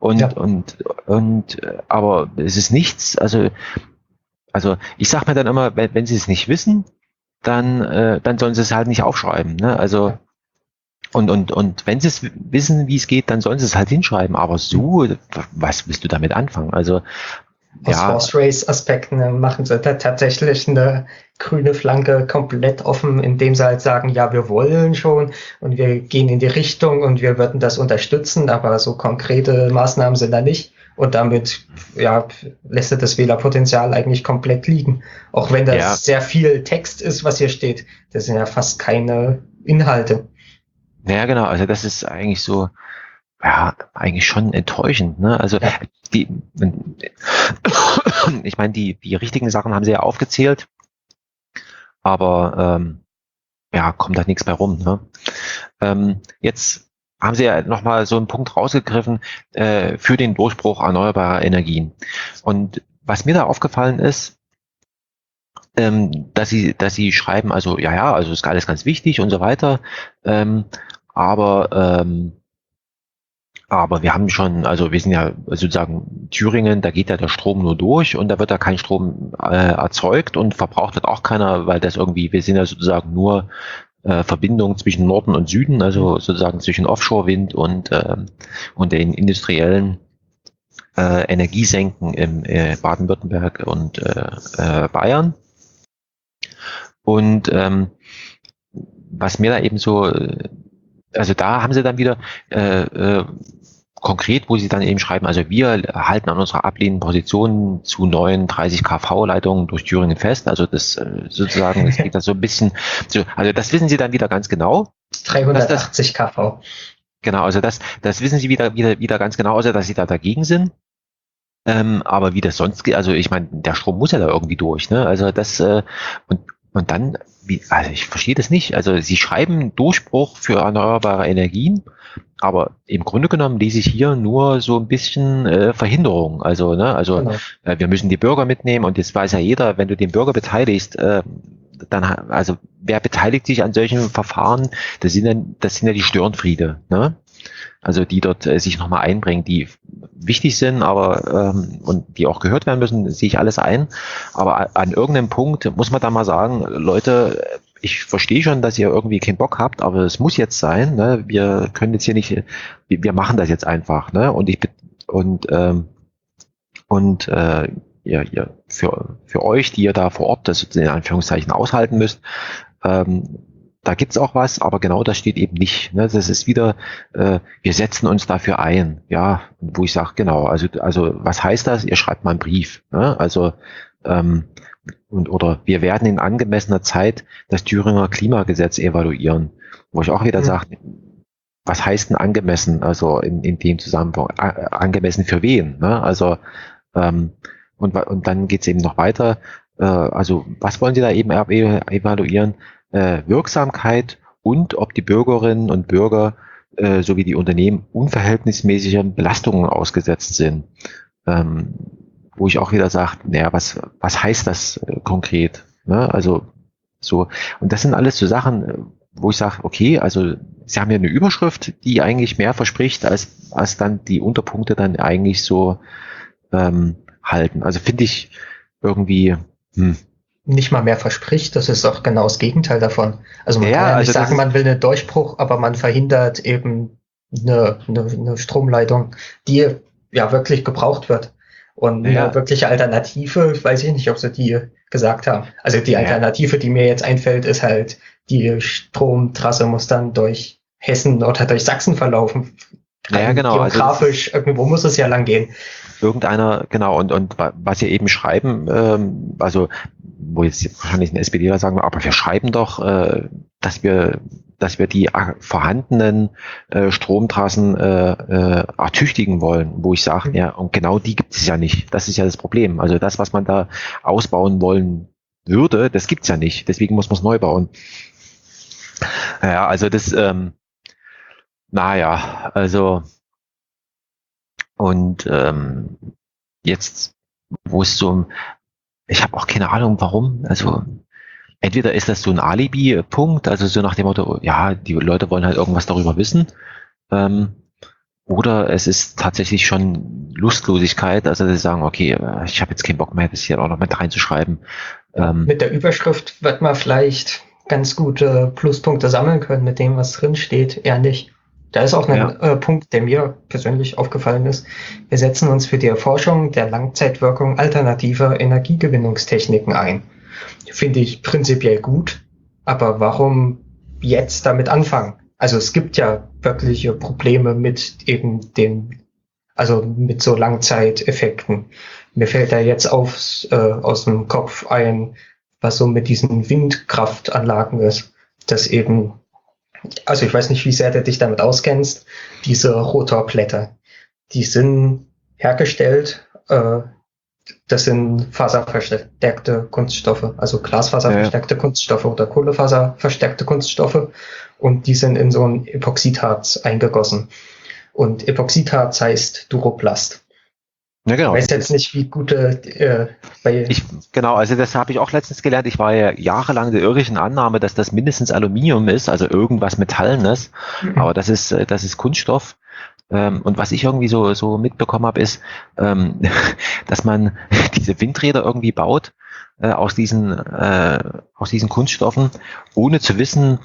S6: Aber es ist nichts, also ich sage mir dann immer, wenn sie es nicht wissen, dann sollen sie es halt nicht aufschreiben. Ne? Also und wenn sie es wissen, wie es geht, dann sollen sie es halt hinschreiben. Aber so, was willst du damit anfangen? Also
S7: aus Horse Race Aspekten machen sie da tatsächlich eine grüne Flanke komplett offen, indem sie halt sagen, ja, wir wollen schon und wir gehen in die Richtung und wir würden das unterstützen, aber so konkrete Maßnahmen sind da nicht. Und damit lässt er das Wählerpotenzial eigentlich komplett liegen. Auch wenn das sehr viel Text ist, was hier steht. Das sind ja fast keine Inhalte.
S6: Ja, genau. Also das ist eigentlich so, eigentlich schon enttäuschend. Ne? Also ich meine, die richtigen Sachen haben sie ja aufgezählt, aber kommt da nichts mehr rum. Ne? Jetzt haben sie ja nochmal so einen Punkt rausgegriffen für den Durchbruch erneuerbarer Energien. Und was mir da aufgefallen ist, dass sie schreiben, also also ist alles ganz wichtig und so weiter, aber wir haben schon, also wir sind ja sozusagen Thüringen, da geht ja der Strom nur durch und da wird ja kein Strom erzeugt und verbraucht wird auch keiner, weil das irgendwie, wir sind ja sozusagen nur Verbindung zwischen Norden und Süden, also sozusagen zwischen Offshore-Wind und den industriellen Energiesenken im Baden-Württemberg und Bayern. Und was mir da eben so, also da haben sie dann wieder konkret, wo sie dann eben schreiben, also wir halten an unserer ablehnenden Position zu neuen 30 kV-Leitungen durch Thüringen fest. Also das sozusagen, das geht da so ein bisschen, also das wissen sie dann wieder ganz genau.
S7: 380 kV.
S6: Genau, also das wissen sie wieder ganz genau, also dass sie da dagegen sind. Aber wie das sonst geht, also ich meine, der Strom muss ja da irgendwie durch, ne? Also das und dann, also ich verstehe das nicht. Also sie schreiben Durchbruch für erneuerbare Energien, aber im Grunde genommen lese ich hier nur so ein bisschen Verhinderung. Also, genau. Wir müssen die Bürger mitnehmen und jetzt weiß ja jeder, wenn du den Bürger beteiligst, dann, also wer beteiligt sich an solchen Verfahren? Das sind ja die Störenfriede, ne? Also die dort sich nochmal einbringen, die wichtig sind, aber und die auch gehört werden müssen, sehe ich alles ein. Aber an irgendeinem Punkt muss man da mal sagen, Leute, ich verstehe schon, dass ihr irgendwie keinen Bock habt, aber es muss jetzt sein. Ne? Wir können jetzt hier nicht, wir machen das jetzt einfach. Ne? Für euch, die ihr da vor Ort das in Anführungszeichen aushalten müsst, da gibt's auch was, aber genau das steht eben nicht. Ne? Das ist wieder, wir setzen uns dafür ein. Ja, wo ich sage, genau, also was heißt das? Ihr schreibt mal einen Brief. Ne? Also oder wir werden in angemessener Zeit das Thüringer Klimagesetz evaluieren, wo ich auch wieder sage, was heißt denn angemessen? Also in dem Zusammenhang, angemessen für wen? Ne? Also und dann geht's eben noch weiter. Also was wollen Sie da eben evaluieren? Wirksamkeit und ob die Bürgerinnen und Bürger sowie die Unternehmen unverhältnismäßigen Belastungen ausgesetzt sind. Wo ich auch wieder sage, naja, was heißt das konkret? Ne? Also so, und das sind alles so Sachen, wo ich sage, okay, also Sie haben ja eine Überschrift, die eigentlich mehr verspricht, als dann die Unterpunkte dann eigentlich so halten. Also finde ich irgendwie
S7: nicht mal mehr verspricht, das ist auch genau das Gegenteil davon. Also man kann ja nicht sagen, man will einen Durchbruch, aber man verhindert eben eine Stromleitung, die ja wirklich gebraucht wird. Und eine wirkliche Alternative, ich weiß nicht, ob sie die gesagt haben. Also die Alternative, die mir jetzt einfällt, ist halt, die Stromtrasse muss dann durch Hessen oder durch Sachsen verlaufen.
S6: Ja, genau.
S7: Geografisch, also irgendwo muss es ja lang gehen.
S6: Irgendeiner, genau, und was Sie eben schreiben, also wo jetzt wahrscheinlich ein SPDler sagen, aber wir schreiben doch, dass wir die vorhandenen Stromtrassen ertüchtigen wollen, wo ich sage, ja, und genau die gibt es ja nicht. Das ist ja das Problem. Also das, was man da ausbauen wollen würde, das gibt's ja nicht. Deswegen muss man es neu bauen. Ja, also das, also und jetzt, wo es so, ich habe auch keine Ahnung, warum, also entweder ist das so ein Alibi-Punkt, also so nach dem Motto, ja, die Leute wollen halt irgendwas darüber wissen, oder es ist tatsächlich schon Lustlosigkeit, also sie sagen, okay, ich habe jetzt keinen Bock mehr, das hier auch noch mit reinzuschreiben.
S7: Mit der Überschrift wird man vielleicht ganz gute Pluspunkte sammeln können mit dem, was drin steht, eher nicht. Da ist auch ein Punkt, der mir persönlich aufgefallen ist. Wir setzen uns für die Erforschung der Langzeitwirkung alternativer Energiegewinnungstechniken ein. Finde ich prinzipiell gut, aber warum jetzt damit anfangen? Also es gibt ja wirkliche Probleme mit eben mit so Langzeiteffekten. Mir fällt da jetzt aus dem Kopf ein, was so mit diesen Windkraftanlagen ist, dass eben, also ich weiß nicht, wie sehr du dich damit auskennst, diese Rotorblätter, die sind hergestellt, das sind faserverstärkte Kunststoffe, also glasfaserverstärkte Kunststoffe oder kohlefaserverstärkte Kunststoffe, und die sind in so ein Epoxidharz eingegossen. Und Epoxidharz heißt Duroplast.
S6: Ja, genau.
S7: Ich weiß jetzt nicht, wie gute
S6: genau, also das habe ich auch letztens gelernt. Ich war ja jahrelang der irrischen Annahme, dass das mindestens Aluminium ist, also irgendwas Metallenes, aber das ist Kunststoff. Und was ich irgendwie so mitbekommen habe, ist, dass man diese Windräder irgendwie baut aus diesen Kunststoffen, ohne zu wissen,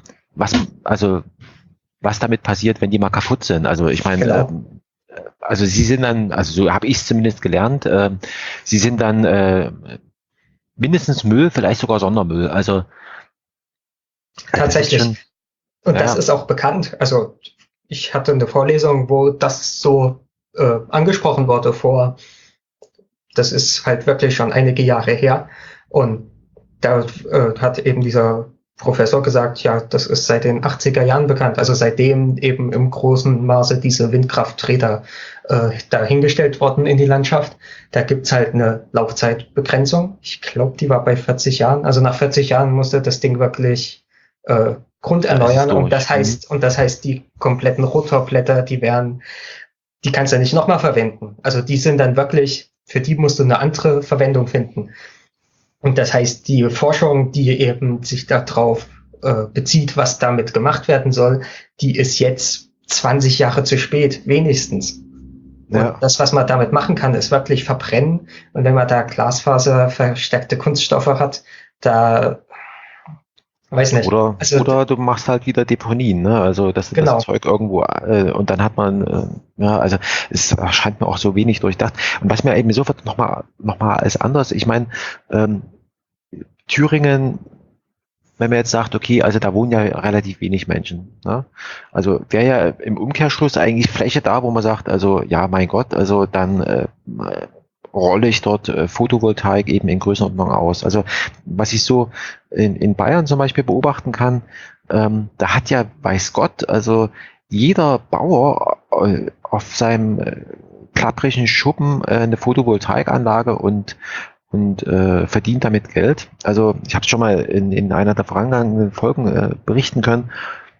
S6: was damit passiert, wenn die mal kaputt sind. Also ich meine, also sie sind dann, also so habe ich es zumindest gelernt, sie sind dann mindestens Müll, vielleicht sogar Sondermüll. Also
S7: tatsächlich. Das ist auch bekannt. Also ich hatte eine Vorlesung, wo das so angesprochen wurde das ist halt wirklich schon einige Jahre her. Und da hat eben dieser Professor gesagt, ja, das ist seit den 80er Jahren bekannt, also seitdem eben im großen Maße diese Windkrafträder dahingestellt wurden in die Landschaft. Da gibt's halt eine Laufzeitbegrenzung. Ich glaube, die war bei 40 Jahren. Also nach 40 Jahren musste das Ding wirklich grunderneuern. Und das heißt, die kompletten Rotorblätter, die kannst du nicht nochmal verwenden. Also die sind dann wirklich, für die musst du eine andere Verwendung finden. Und das heißt, die Forschung, die eben sich darauf bezieht, was damit gemacht werden soll, die ist jetzt 20 Jahre zu spät, wenigstens. Ja. Und das, was man damit machen kann, ist wirklich verbrennen. Und wenn man da glasfaserverstärkte Kunststoffe hat, da weiß nicht.
S6: Oder du machst halt wieder Deponien, ne? Also das Zeug irgendwo und dann hat man, also es erscheint mir auch so wenig durchdacht. Und was mir eben sofort noch mal als anders, ich meine, Thüringen, wenn man jetzt sagt, okay, also da wohnen ja relativ wenig Menschen, ne? Also wäre ja im Umkehrschluss eigentlich Fläche da, wo man sagt, also ja, mein Gott, also dann rolle ich dort Photovoltaik eben in Größenordnung aus. Also was ich so in Bayern zum Beispiel beobachten kann, da hat ja, weiß Gott, also jeder Bauer auf seinem klapprigen Schuppen eine Photovoltaikanlage und verdient damit Geld. Also ich habe es schon mal in einer der vergangenen Folgen berichten können.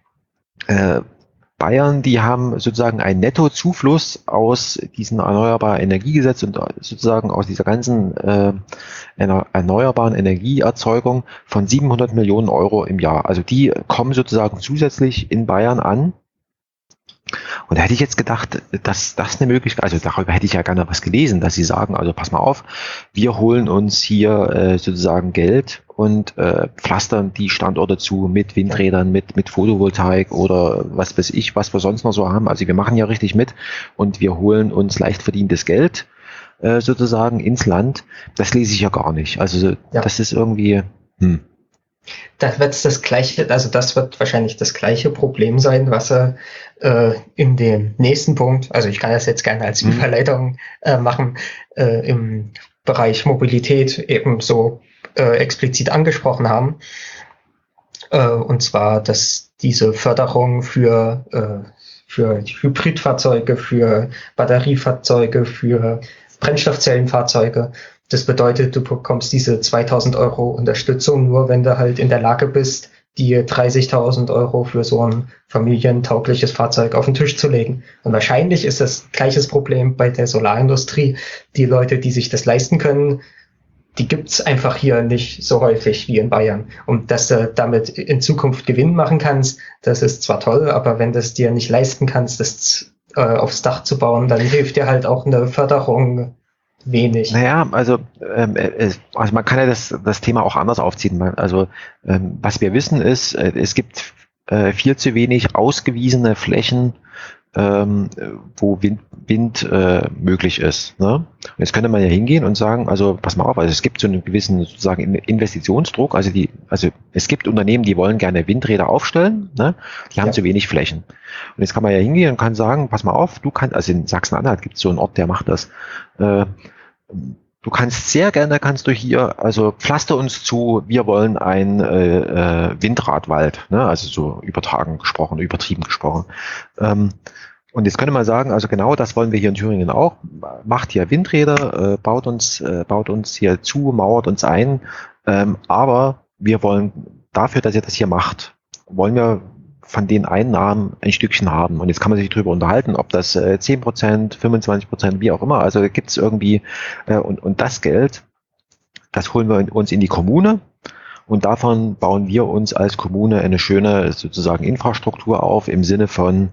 S6: Bayern, die haben sozusagen einen Nettozufluss aus diesem erneuerbaren Energiegesetz und sozusagen aus dieser ganzen erneuerbaren Energieerzeugung von 700 Millionen Euro im Jahr. Also die kommen sozusagen zusätzlich in Bayern an. Und da hätte ich jetzt gedacht, dass das eine Möglichkeit, also darüber hätte ich ja gerne was gelesen, dass sie sagen, also pass mal auf, wir holen uns hier sozusagen Geld und pflastern die Standorte zu mit Windrädern, mit Photovoltaik oder was weiß ich, was wir sonst noch so haben. Also wir machen ja richtig mit und wir holen uns leicht verdientes Geld sozusagen ins Land. Das lese ich ja gar nicht. Also das ist irgendwie...
S7: Da wird es das gleiche, also das wird wahrscheinlich das gleiche Problem sein, was er in dem nächsten Punkt, also ich kann das jetzt gerne als Überleitung machen, im Bereich Mobilität ebenso explizit angesprochen haben. Und zwar, dass diese Förderung für Hybridfahrzeuge, für Batteriefahrzeuge, für Brennstoffzellenfahrzeuge, das bedeutet, du bekommst diese 2.000 Euro Unterstützung nur, wenn du halt in der Lage bist, die 30.000 Euro für so ein familientaugliches Fahrzeug auf den Tisch zu legen. Und wahrscheinlich ist das gleiches Problem bei der Solarindustrie. Die Leute, die sich das leisten können, die gibt's einfach hier nicht so häufig wie in Bayern. Und dass du damit in Zukunft Gewinn machen kannst, das ist zwar toll, aber wenn du es dir nicht leisten kannst, das aufs Dach zu bauen, dann hilft dir halt auch eine Förderung wenig.
S6: Naja, also man kann ja das Thema auch anders aufziehen. Also was wir wissen ist, es gibt viel zu wenig ausgewiesene Flächen, wo Wind möglich ist. Ne? Und jetzt könnte man ja hingehen und sagen, also pass mal auf, also es gibt so einen gewissen sozusagen Investitionsdruck, also es gibt Unternehmen, die wollen gerne Windräder aufstellen, ne? Die haben zu wenig Flächen. Und jetzt kann man ja hingehen und kann sagen, pass mal auf, also in Sachsen-Anhalt gibt es so einen Ort, der macht das. Du kannst sehr gerne, kannst du hier, also pflaster uns zu, wir wollen ein Windradwald, ne? Also so übertrieben gesprochen. Und jetzt könnte man sagen, also genau das wollen wir hier in Thüringen auch, macht hier Windräder, baut uns hier zu, mauert uns ein, aber wir wollen dafür, dass ihr das hier macht, wollen wir von den Einnahmen ein Stückchen haben. Und jetzt kann man sich darüber unterhalten, ob das 10%, 25%, wie auch immer, also da gibt es irgendwie, und das Geld, das holen wir uns in die Kommune und davon bauen wir uns als Kommune eine schöne sozusagen Infrastruktur auf im Sinne von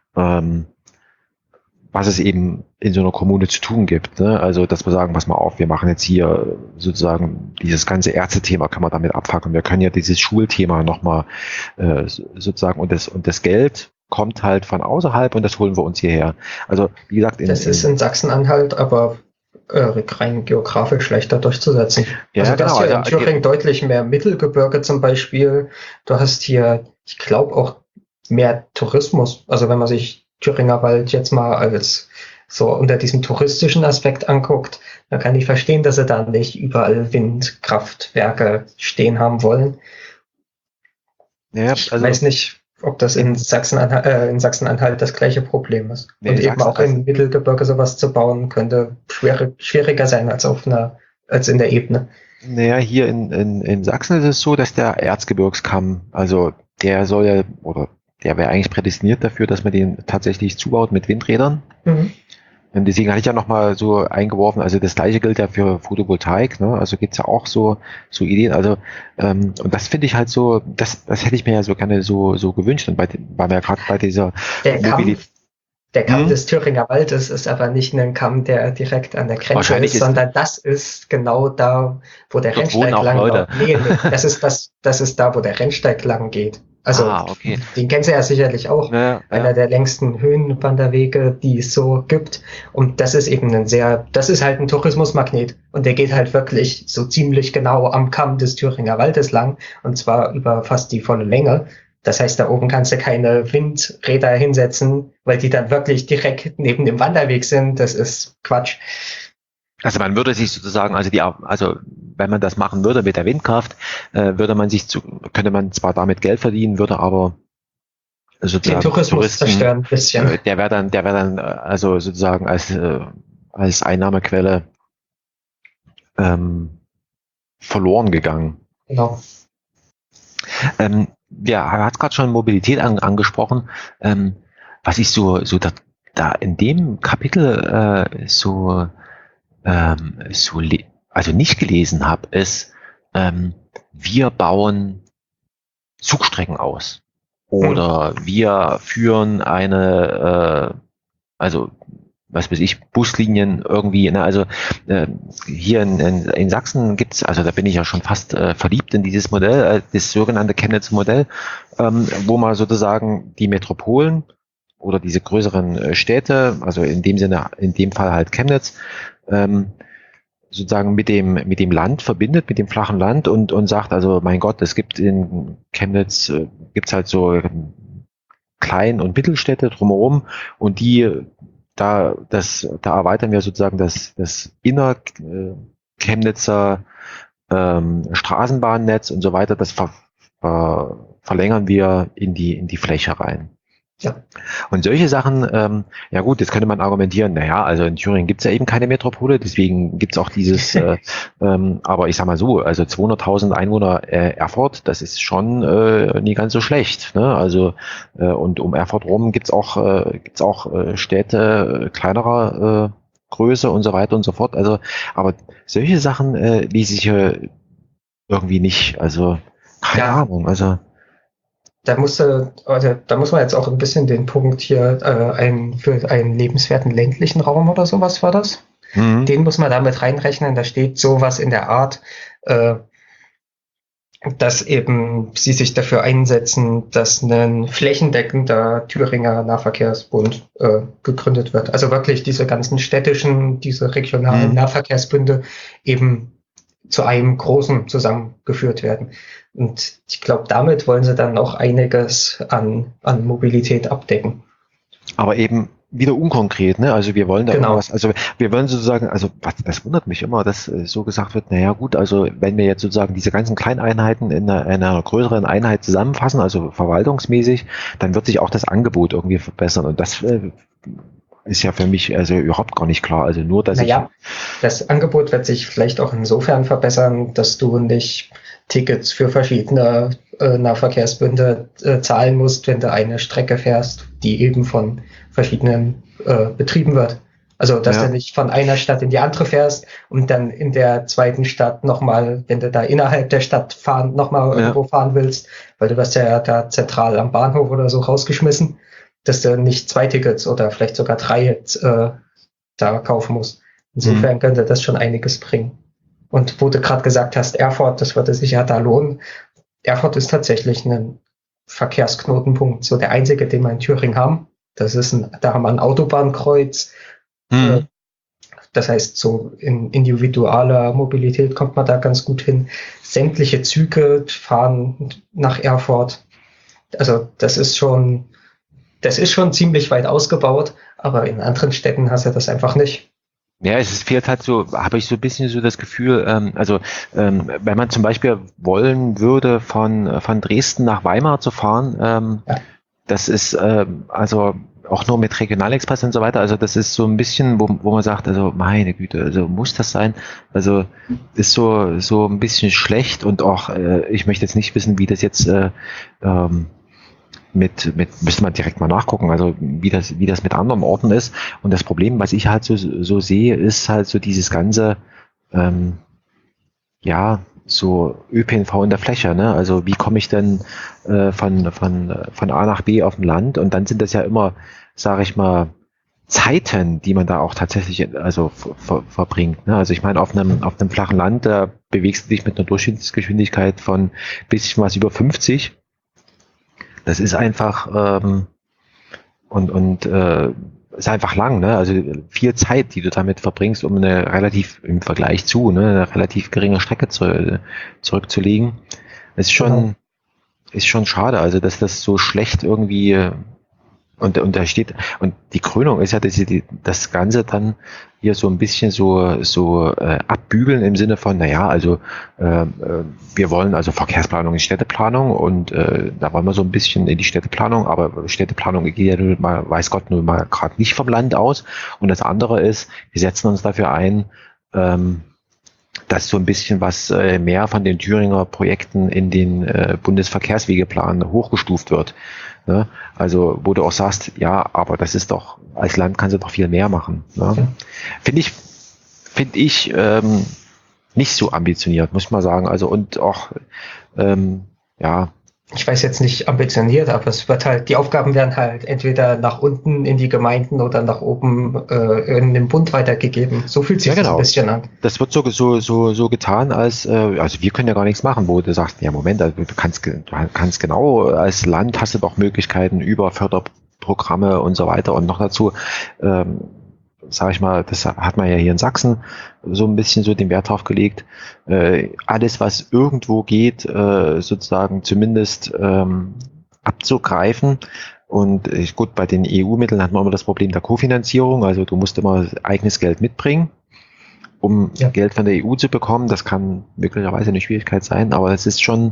S6: was es eben in so einer Kommune zu tun gibt. Ne? Also, dass wir sagen, pass mal auf, wir machen jetzt hier sozusagen dieses ganze Ärztethema kann man damit abfackeln. Wir können ja dieses Schulthema nochmal sozusagen und das Geld kommt halt von außerhalb und das holen wir uns hierher. Also, wie gesagt,
S7: das ist in Sachsen-Anhalt aber rein geografisch leichter durchzusetzen.
S6: Ja,
S7: also,
S6: genau,
S7: du hast hier in Thüringen deutlich mehr Mittelgebirge zum Beispiel. Du hast hier, ich glaube, auch mehr Tourismus. Also wenn man sich Thüringer Wald jetzt mal als so unter diesem touristischen Aspekt anguckt, dann kann ich verstehen, dass sie da nicht überall Windkraftwerke stehen haben wollen.
S6: Ja,
S7: ich weiß nicht, ob das in Sachsen-Anhalt das gleiche Problem ist.
S6: Nee,
S7: und eben auch im Mittelgebirge sowas zu bauen, könnte schwieriger sein als in der Ebene.
S6: Naja, hier in Sachsen ist es so, dass der Erzgebirgskamm, also der soll ja, oder der wäre eigentlich prädestiniert dafür, dass man den tatsächlich zubaut mit Windrädern. Und deswegen hatte ich ja nochmal so eingeworfen, also das gleiche gilt ja für Photovoltaik, ne? Also gibt's ja auch so Ideen, also und das finde ich halt so, das hätte ich mir ja so gerne so gewünscht und weil wir ja gerade bei dieser Mobilität.
S7: Der Kamm des Thüringer Waldes ist aber nicht ein Kamm, der direkt an der Grenze ist, sondern das ist genau da, wo der Rennsteig lang geht. Nee, das ist da, wo der Rennsteig lang geht. Also,
S6: okay.
S7: Den kennst du ja sicherlich auch. Ja. Einer der längsten Höhenwanderwege, die es so gibt. Und das ist eben das ist halt ein Tourismusmagnet. Und der geht halt wirklich so ziemlich genau am Kamm des Thüringer Waldes lang. Und zwar über fast die volle Länge. Das heißt, da oben kannst du keine Windräder hinsetzen, weil die dann wirklich direkt neben dem Wanderweg sind. Das ist Quatsch.
S6: Also man würde sich sozusagen, also wenn man das machen würde mit der Windkraft, könnte man zwar damit Geld verdienen, würde aber sozusagen
S7: den Tourismus zerstören ein bisschen.
S6: Der wäre dann also sozusagen als Einnahmequelle verloren gegangen.
S7: Genau.
S6: Ja, er hat gerade schon Mobilität angesprochen. Was ich so da in dem Kapitel also nicht gelesen habe, ist, wir bauen Zugstrecken aus oder wir führen was weiß ich, Buslinien irgendwie, ne? Also hier in Sachsen gibt's, also da bin ich ja schon fast verliebt in dieses Modell, das sogenannte Chemnitzer Modell, wo man sozusagen die Metropolen oder diese größeren Städte, also in dem Fall halt Chemnitz, sozusagen mit dem Land verbindet, mit dem flachen Land und sagt, also mein Gott, es gibt in Chemnitz, gibt's halt so Klein- und Mittelstädte drumherum und da erweitern wir sozusagen das inner Chemnitzer Straßenbahnnetz und so weiter, das verlängern wir in die Fläche rein.
S7: Ja.
S6: Und solche Sachen, ja gut, jetzt könnte man argumentieren, naja, also in Thüringen gibt's ja eben keine Metropole, deswegen gibt's auch dieses, aber ich sag mal so, also 200.000 Einwohner Erfurt, das ist schon nie ganz so schlecht, ne? Also und um Erfurt rum gibt's auch Städte kleinerer Größe und so weiter und so fort. Also, aber solche Sachen lese ich irgendwie nicht, also keine Ahnung, also.
S7: Da muss man jetzt auch ein bisschen den Punkt hier für einen lebenswerten ländlichen Raum oder sowas war das.
S6: Mhm.
S7: Den muss man damit reinrechnen. Da steht sowas in der Art, dass eben sie sich dafür einsetzen, dass ein flächendeckender Thüringer Nahverkehrsbund gegründet wird. Also wirklich diese ganzen städtischen, diese regionalen Nahverkehrsbünde eben zu einem großen zusammengeführt werden. Und ich glaube, damit wollen sie dann auch einiges an Mobilität abdecken.
S6: Aber eben wieder unkonkret, ne? Also wir wollen da irgendwas, also wir wollen sozusagen, also das wundert mich immer, dass so gesagt wird, naja gut, also wenn wir jetzt sozusagen diese ganzen Kleineinheiten in einer größeren Einheit zusammenfassen, also verwaltungsmäßig, dann wird sich auch das Angebot irgendwie verbessern und das ist ja für mich also überhaupt gar nicht klar. Also nur, dass
S7: das Angebot wird sich vielleicht auch insofern verbessern, dass du nicht Tickets für verschiedene Nahverkehrsbünde zahlen musst, wenn du eine Strecke fährst, die eben von verschiedenen betrieben wird. Also, dass du nicht von einer Stadt in die andere fährst und dann in der zweiten Stadt nochmal, wenn du da innerhalb der Stadt nochmal irgendwo fahren willst, weil du wirst ja da zentral am Bahnhof oder so rausgeschmissen, dass du nicht 2 Tickets oder vielleicht sogar 3 da kaufen musst. Insofern könnte das schon einiges bringen. Und wo du gerade gesagt hast, Erfurt, das würde sich ja da lohnen. Erfurt ist tatsächlich ein Verkehrsknotenpunkt, so der einzige, den wir in Thüringen haben. Da haben wir ein Autobahnkreuz. Das heißt, so in individualer Mobilität kommt man da ganz gut hin. Sämtliche Züge fahren nach Erfurt. Also das ist schon ziemlich weit ausgebaut, aber in anderen Städten hast du das einfach nicht.
S6: Ja, es fehlt halt so, habe ich so ein bisschen so das Gefühl, wenn man zum Beispiel wollen würde, von Dresden nach Weimar zu fahren, das ist also auch nur mit Regionalexpress und so weiter, also das ist so ein bisschen, wo man sagt, also meine Güte, also muss das sein? Also ist so ein bisschen schlecht und auch, ich möchte jetzt nicht wissen, wie das jetzt müsste man direkt mal nachgucken, also wie das mit anderen Orten ist. Und das Problem, was ich halt so sehe, ist halt so dieses ganze, so ÖPNV in der Fläche, ne? Also wie komme ich denn von A nach B auf dem Land? Und dann sind das ja immer, sage ich mal, Zeiten, die man da auch tatsächlich also verbringt. Ne? Also ich meine, auf einem flachen Land, da bewegst du dich mit einer Durchschnittsgeschwindigkeit von bisschen was über 50. Das ist einfach ist einfach lang, ne? Also viel Zeit, die du damit verbringst, um im Vergleich zu, ne, eine relativ geringe Strecke zurückzulegen, ist schon schade. Also dass das so schlecht irgendwie Und da steht, und die Krönung ist ja, dass sie das Ganze dann hier so ein bisschen so abbügeln im Sinne von, wir wollen also Verkehrsplanung in Städteplanung und da wollen wir so ein bisschen in die Städteplanung, aber Städteplanung geht ja nun mal, weiß Gott, nun mal gerade nicht vom Land aus. Und das andere ist, wir setzen uns dafür ein, dass so ein bisschen was mehr von den Thüringer Projekten in den Bundesverkehrswegeplan hochgestuft wird. Ne? Also wo du auch sagst, ja, aber das ist doch, als Land kannst du doch viel mehr machen. Ne? Ja. Finde ich nicht so ambitioniert, muss ich mal sagen. Also und auch,
S7: ich weiß jetzt nicht ambitioniert, aber es wird halt, die Aufgaben werden halt entweder nach unten in die Gemeinden oder nach oben in den Bund weitergegeben. So fühlt sich das ein bisschen an.
S6: Das wird so getan, als also wir können ja gar nichts machen, wo du sagst, ja Moment, also du kannst genau, als Land hast du doch Möglichkeiten über Förderprogramme und so weiter und noch dazu, sag ich mal, das hat man ja hier in Sachsen so ein bisschen so den Wert drauf gelegt, alles was irgendwo geht, sozusagen zumindest abzugreifen. Und gut, bei den EU-Mitteln hat man immer das Problem der Kofinanzierung, also du musst immer eigenes Geld mitbringen, um Geld von der EU zu bekommen. Das kann möglicherweise eine Schwierigkeit sein, aber es ist schon,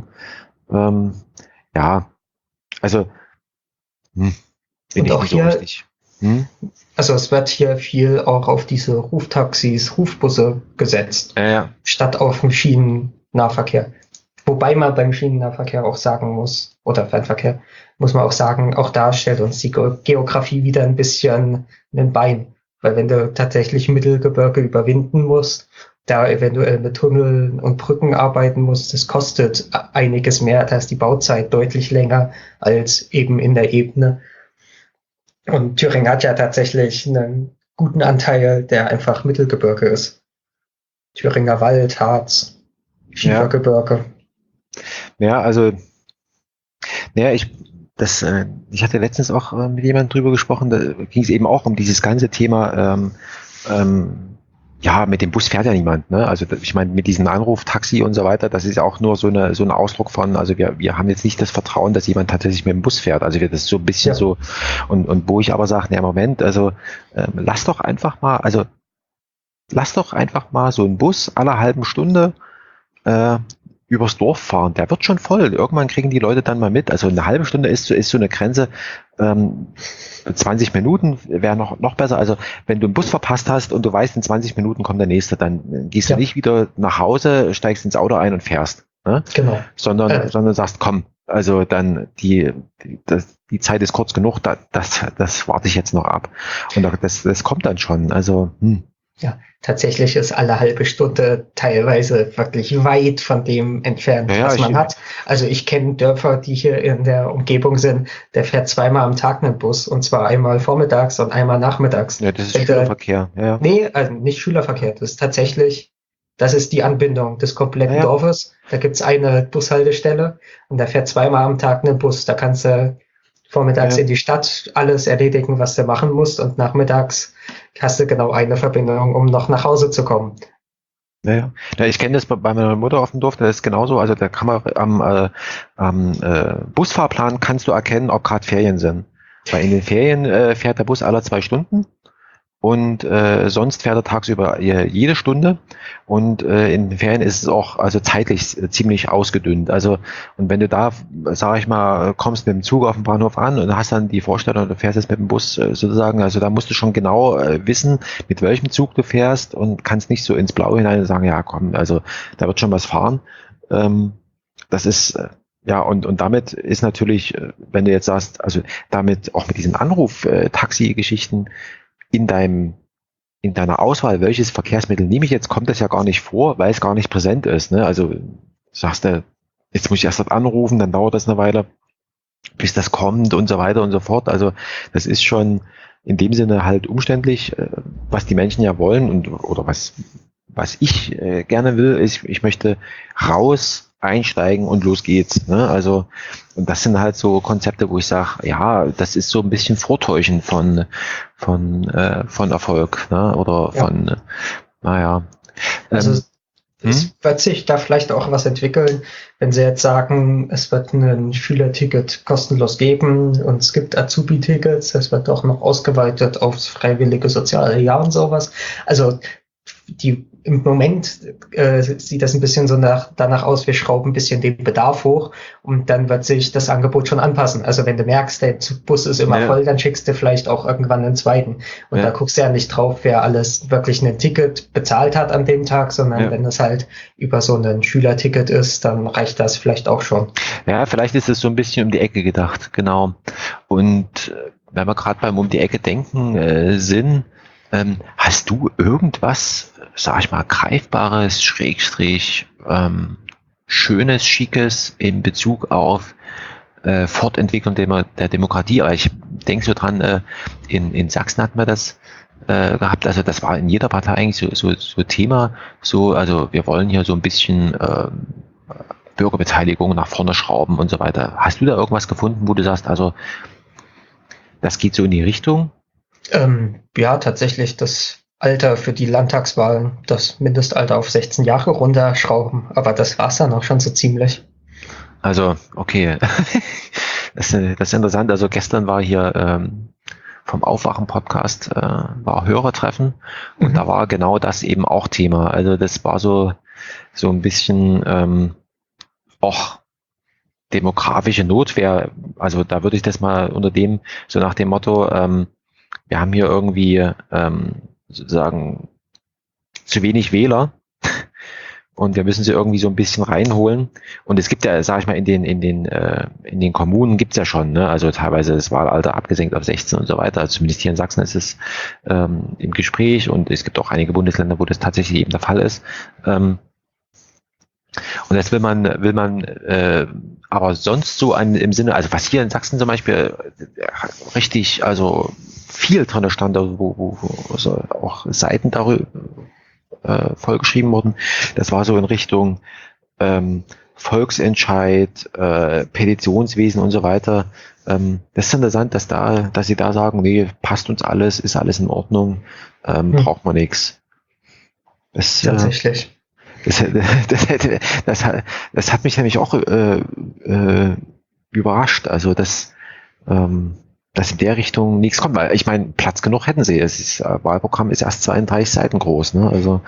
S6: also bin ich
S7: auch
S6: nicht so
S7: hier
S6: richtig.
S7: Also es wird hier viel auch auf diese Ruftaxis, Rufbusse gesetzt, statt auf den Schienennahverkehr. Wobei man beim Schienennahverkehr auch sagen muss, oder Fernverkehr, muss man auch sagen, auch da stellt uns die Geografie wieder ein bisschen ein Bein. Weil wenn du tatsächlich Mittelgebirge überwinden musst, da eventuell mit Tunneln und Brücken arbeiten musst, das kostet einiges mehr, da ist die Bauzeit deutlich länger als eben in der Ebene. Und Thüringen hat ja tatsächlich einen guten Anteil, der einfach Mittelgebirge ist. Thüringer Wald, Harz, Schiefergebirge.
S6: Ja, also, ich hatte letztens auch mit jemandem drüber gesprochen, da ging es eben auch um dieses ganze Thema, mit dem Bus fährt ja niemand, ne? Also ich meine, mit diesem Anruf, Taxi und so weiter, das ist ja auch nur so ein Ausdruck von, also wir haben jetzt nicht das Vertrauen, dass jemand tatsächlich mit dem Bus fährt. Also wir das so ein bisschen so, und wo ich aber sage, Moment, also lass doch einfach mal so einen Bus alle halben Stunde übers Dorf fahren. Der wird schon voll. Irgendwann kriegen die Leute dann mal mit. Also eine halbe Stunde ist so eine Grenze. 20 Minuten wäre noch besser. Also wenn du einen Bus verpasst hast und du weißt, in 20 Minuten kommt der nächste, dann gehst du nicht wieder nach Hause, steigst ins Auto ein und fährst. Ne? Genau. Sondern sagst, komm, also dann die Zeit ist kurz genug, das warte ich jetzt noch ab. Und das kommt dann schon. Also,
S7: Ja, tatsächlich ist alle halbe Stunde teilweise wirklich weit von dem entfernt, was man hat. Also ich kenne Dörfer, die hier in der Umgebung sind, der fährt zweimal am Tag einen Bus, und zwar einmal vormittags und einmal nachmittags.
S6: Ja, das ist Schülerverkehr. Ja.
S7: Nee, also nicht Schülerverkehr, das ist die Anbindung des kompletten Dorfes. Da gibt's eine Bushaltestelle und da fährt zweimal am Tag ein Bus. Da kannst du vormittags in die Stadt alles erledigen, was du machen musst, und nachmittags hast du genau eine Verbindung, um noch nach Hause zu kommen.
S6: Ja, ich kenne das bei meiner Mutter auf dem Dorf, das ist genauso, also da kann man am Busfahrplan kannst du erkennen, ob gerade Ferien sind. Weil in den Ferien fährt der Bus alle 2 Stunden und sonst fährt er tagsüber jede Stunde, und in den Ferien ist es auch also zeitlich ziemlich ausgedünnt. Also, und wenn du da, sag ich mal, kommst mit dem Zug auf den Bahnhof an und hast dann die Vorstellung, du fährst jetzt mit dem Bus sozusagen, also da musst du schon genau wissen, mit welchem Zug du fährst, und kannst nicht so ins Blaue hinein sagen, ja komm, also da wird schon was fahren. Das ist und damit ist natürlich, wenn du jetzt sagst, also damit auch mit diesen Anruf-Taxi-Geschichten in deiner Auswahl, welches Verkehrsmittel nehme ich jetzt, kommt das ja gar nicht vor, weil es gar nicht präsent ist. Ne? Also sagst du, jetzt muss ich erst dort anrufen, dann dauert das eine Weile, bis das kommt und so weiter und so fort. Also das ist schon in dem Sinne halt umständlich, was die Menschen ja wollen oder was ich gerne will, ist, ich möchte raus, einsteigen und los geht's. Ne? Also, und das sind halt so Konzepte, wo ich sage, ja, das ist so ein bisschen Vortäuschen von Erfolg, ne? Oder von,
S7: Also Es wird sich da vielleicht auch was entwickeln, wenn sie jetzt sagen, es wird ein Schülerticket kostenlos geben und es gibt Azubi-Tickets, es wird auch noch ausgeweitet aufs freiwillige soziale Jahr und sowas. Also im Moment sieht das ein bisschen so danach aus, wir schrauben ein bisschen den Bedarf hoch und dann wird sich das Angebot schon anpassen. Also wenn du merkst, der Bus ist immer voll, dann schickst du vielleicht auch irgendwann einen zweiten. Und da guckst du ja nicht drauf, wer alles wirklich ein Ticket bezahlt hat an dem Tag, sondern wenn es halt über so ein Schülerticket ist, dann reicht das vielleicht auch schon.
S6: Ja, vielleicht ist es so ein bisschen um die Ecke gedacht, genau. Und wenn wir gerade beim um die Ecke denken sind, hast du irgendwas, sag ich mal, Greifbares, Schönes, Schickes in Bezug auf Fortentwicklung der Demokratie? Aber ich denke so dran, in Sachsen hatten wir das gehabt, also das war in jeder Partei eigentlich so Thema, also wir wollen hier so ein bisschen Bürgerbeteiligung nach vorne schrauben und so weiter. Hast du da irgendwas gefunden, wo du sagst, also das geht so in die Richtung?
S7: Ja, tatsächlich das Alter für die Landtagswahlen, das Mindestalter auf 16 Jahre runterschrauben. Aber das war's dann auch schon so ziemlich.
S6: Also, okay. Das ist interessant. Also gestern war hier vom Aufwachen-Podcast war Hörertreffen und da war genau das eben auch Thema. Also das war so ein bisschen auch demografische Notwehr. Also da würde ich das mal so nach dem Motto, wir haben hier irgendwie sozusagen zu wenig Wähler und wir müssen sie irgendwie so ein bisschen reinholen. Und es gibt ja, sage ich mal, in den Kommunen gibt's ja schon, ne? Also teilweise das Wahlalter abgesenkt auf 16 und so weiter. Also zumindest hier in Sachsen ist es im Gespräch und es gibt auch einige Bundesländer, wo das tatsächlich eben der Fall ist. Und das will man aber sonst so im Sinne, also was hier in Sachsen zum Beispiel richtig, also viel drin stand, wo so auch Seiten darüber vollgeschrieben wurden, das war so in Richtung Volksentscheid, Petitionswesen und so weiter. Das ist interessant, dass sie da sagen, nee, passt uns alles, ist alles in Ordnung, braucht man nichts.
S7: Tatsächlich.
S6: Das hat mich nämlich auch überrascht, also dass in der Richtung nichts kommt, weil ich meine, Platz genug hätten sie. Das Wahlprogramm ist erst 32 Seiten groß, ne? Also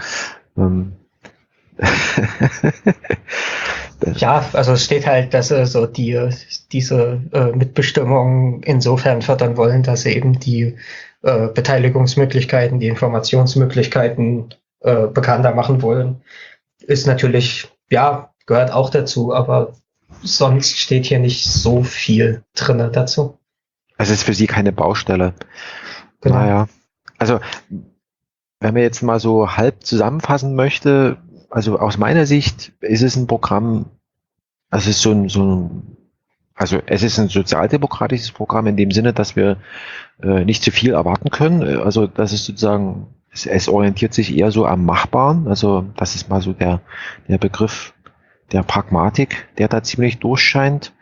S7: ja, also es steht halt, dass sie so diese Mitbestimmung insofern fördern wollen, dass sie eben die Beteiligungsmöglichkeiten, die Informationsmöglichkeiten bekannter machen wollen. Ist natürlich, ja, gehört auch dazu, aber sonst steht hier nicht so viel drin dazu.
S6: Also es ist für sie keine Baustelle.
S7: Genau.
S6: Naja, also wenn man jetzt mal so halb zusammenfassen möchte, also aus meiner Sicht ist es ein Programm, also es ist es ist ein sozialdemokratisches Programm in dem Sinne, dass wir nicht zu viel erwarten können. Also das ist sozusagen, es orientiert sich eher so am Machbaren. Also das ist mal so der Begriff der Pragmatik, der da ziemlich durchscheint.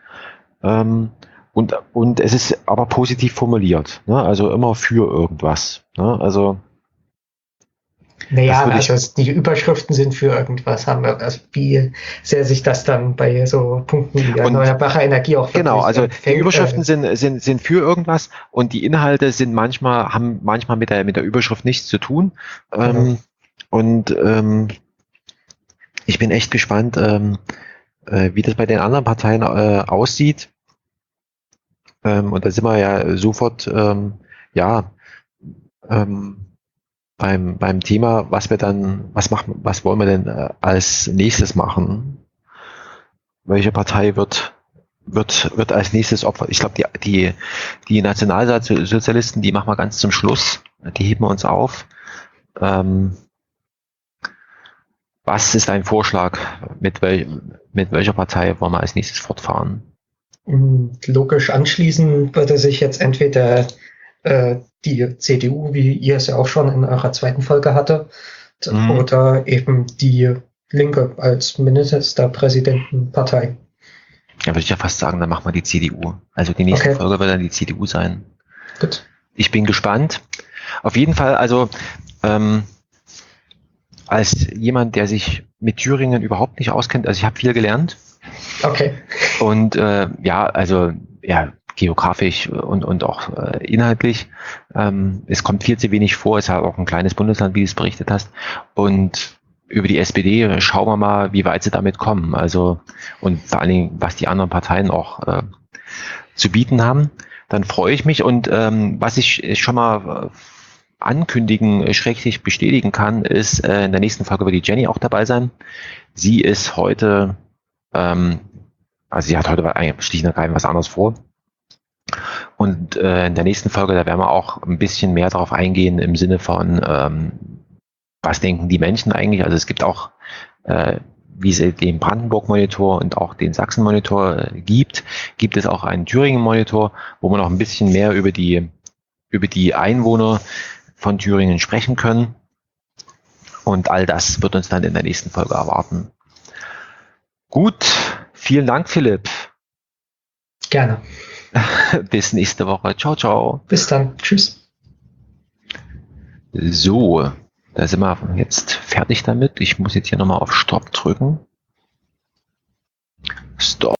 S6: Und es ist aber positiv formuliert, ne? Also immer für irgendwas. Ne? Also
S7: naja, also die Überschriften sind für irgendwas, haben wir, also wie sehr sich das dann bei so Punkten wie erneuerbare Energie auch
S6: genau, also die Überschriften sind für irgendwas und die Inhalte haben manchmal mit der Überschrift nichts zu tun. Und ich bin echt gespannt, wie das bei den anderen Parteien aussieht. Und da sind wir ja sofort beim Thema, was wollen wir denn als nächstes machen? Welche Partei wird als nächstes Opfer? Ich glaube, die Nationalsozialisten, die machen wir ganz zum Schluss. Die heben wir uns auf. Was ist dein Vorschlag? Mit welcher Partei wollen wir als nächstes fortfahren?
S7: Logisch anschließen würde sich jetzt entweder die CDU, wie ihr es ja auch schon in eurer zweiten Folge hatte, oder eben die Linke als Ministerpräsidentenpartei.
S6: Ja, würde ich ja fast sagen, dann machen wir die CDU. Also die nächste Folge wird dann die CDU sein.
S7: Gut.
S6: Ich bin gespannt. Auf jeden Fall, also als jemand, der sich mit Thüringen überhaupt nicht auskennt, also ich habe viel gelernt.
S7: Okay.
S6: Und geografisch und auch inhaltlich. Es kommt viel zu wenig vor. Es ist halt auch ein kleines Bundesland, wie du es berichtet hast. Und über die SPD schauen wir mal, wie weit sie damit kommen. Also, und vor allen Dingen, was die anderen Parteien auch zu bieten haben. Dann freue ich mich. Und was ich schon mal ankündigen, schrägstrich bestätigen kann, ist in der nächsten Folge wird die Jenny auch dabei sein. Sie ist heute, sie hat heute schlicht und ergreifend was anderes vor. Und in der nächsten Folge, da werden wir auch ein bisschen mehr darauf eingehen im Sinne von, was denken die Menschen eigentlich? Also es gibt auch, wie es den Brandenburg-Monitor und auch den Sachsen-Monitor gibt es auch einen Thüringen-Monitor, wo wir noch ein bisschen mehr über die Einwohner von Thüringen sprechen können. Und all das wird uns dann in der nächsten Folge erwarten. Gut, vielen Dank, Philipp.
S7: Gerne.
S6: Bis nächste Woche. Ciao, ciao.
S7: Bis dann. Tschüss.
S6: So, da sind wir jetzt fertig damit. Ich muss jetzt hier nochmal auf Stopp drücken. Stop.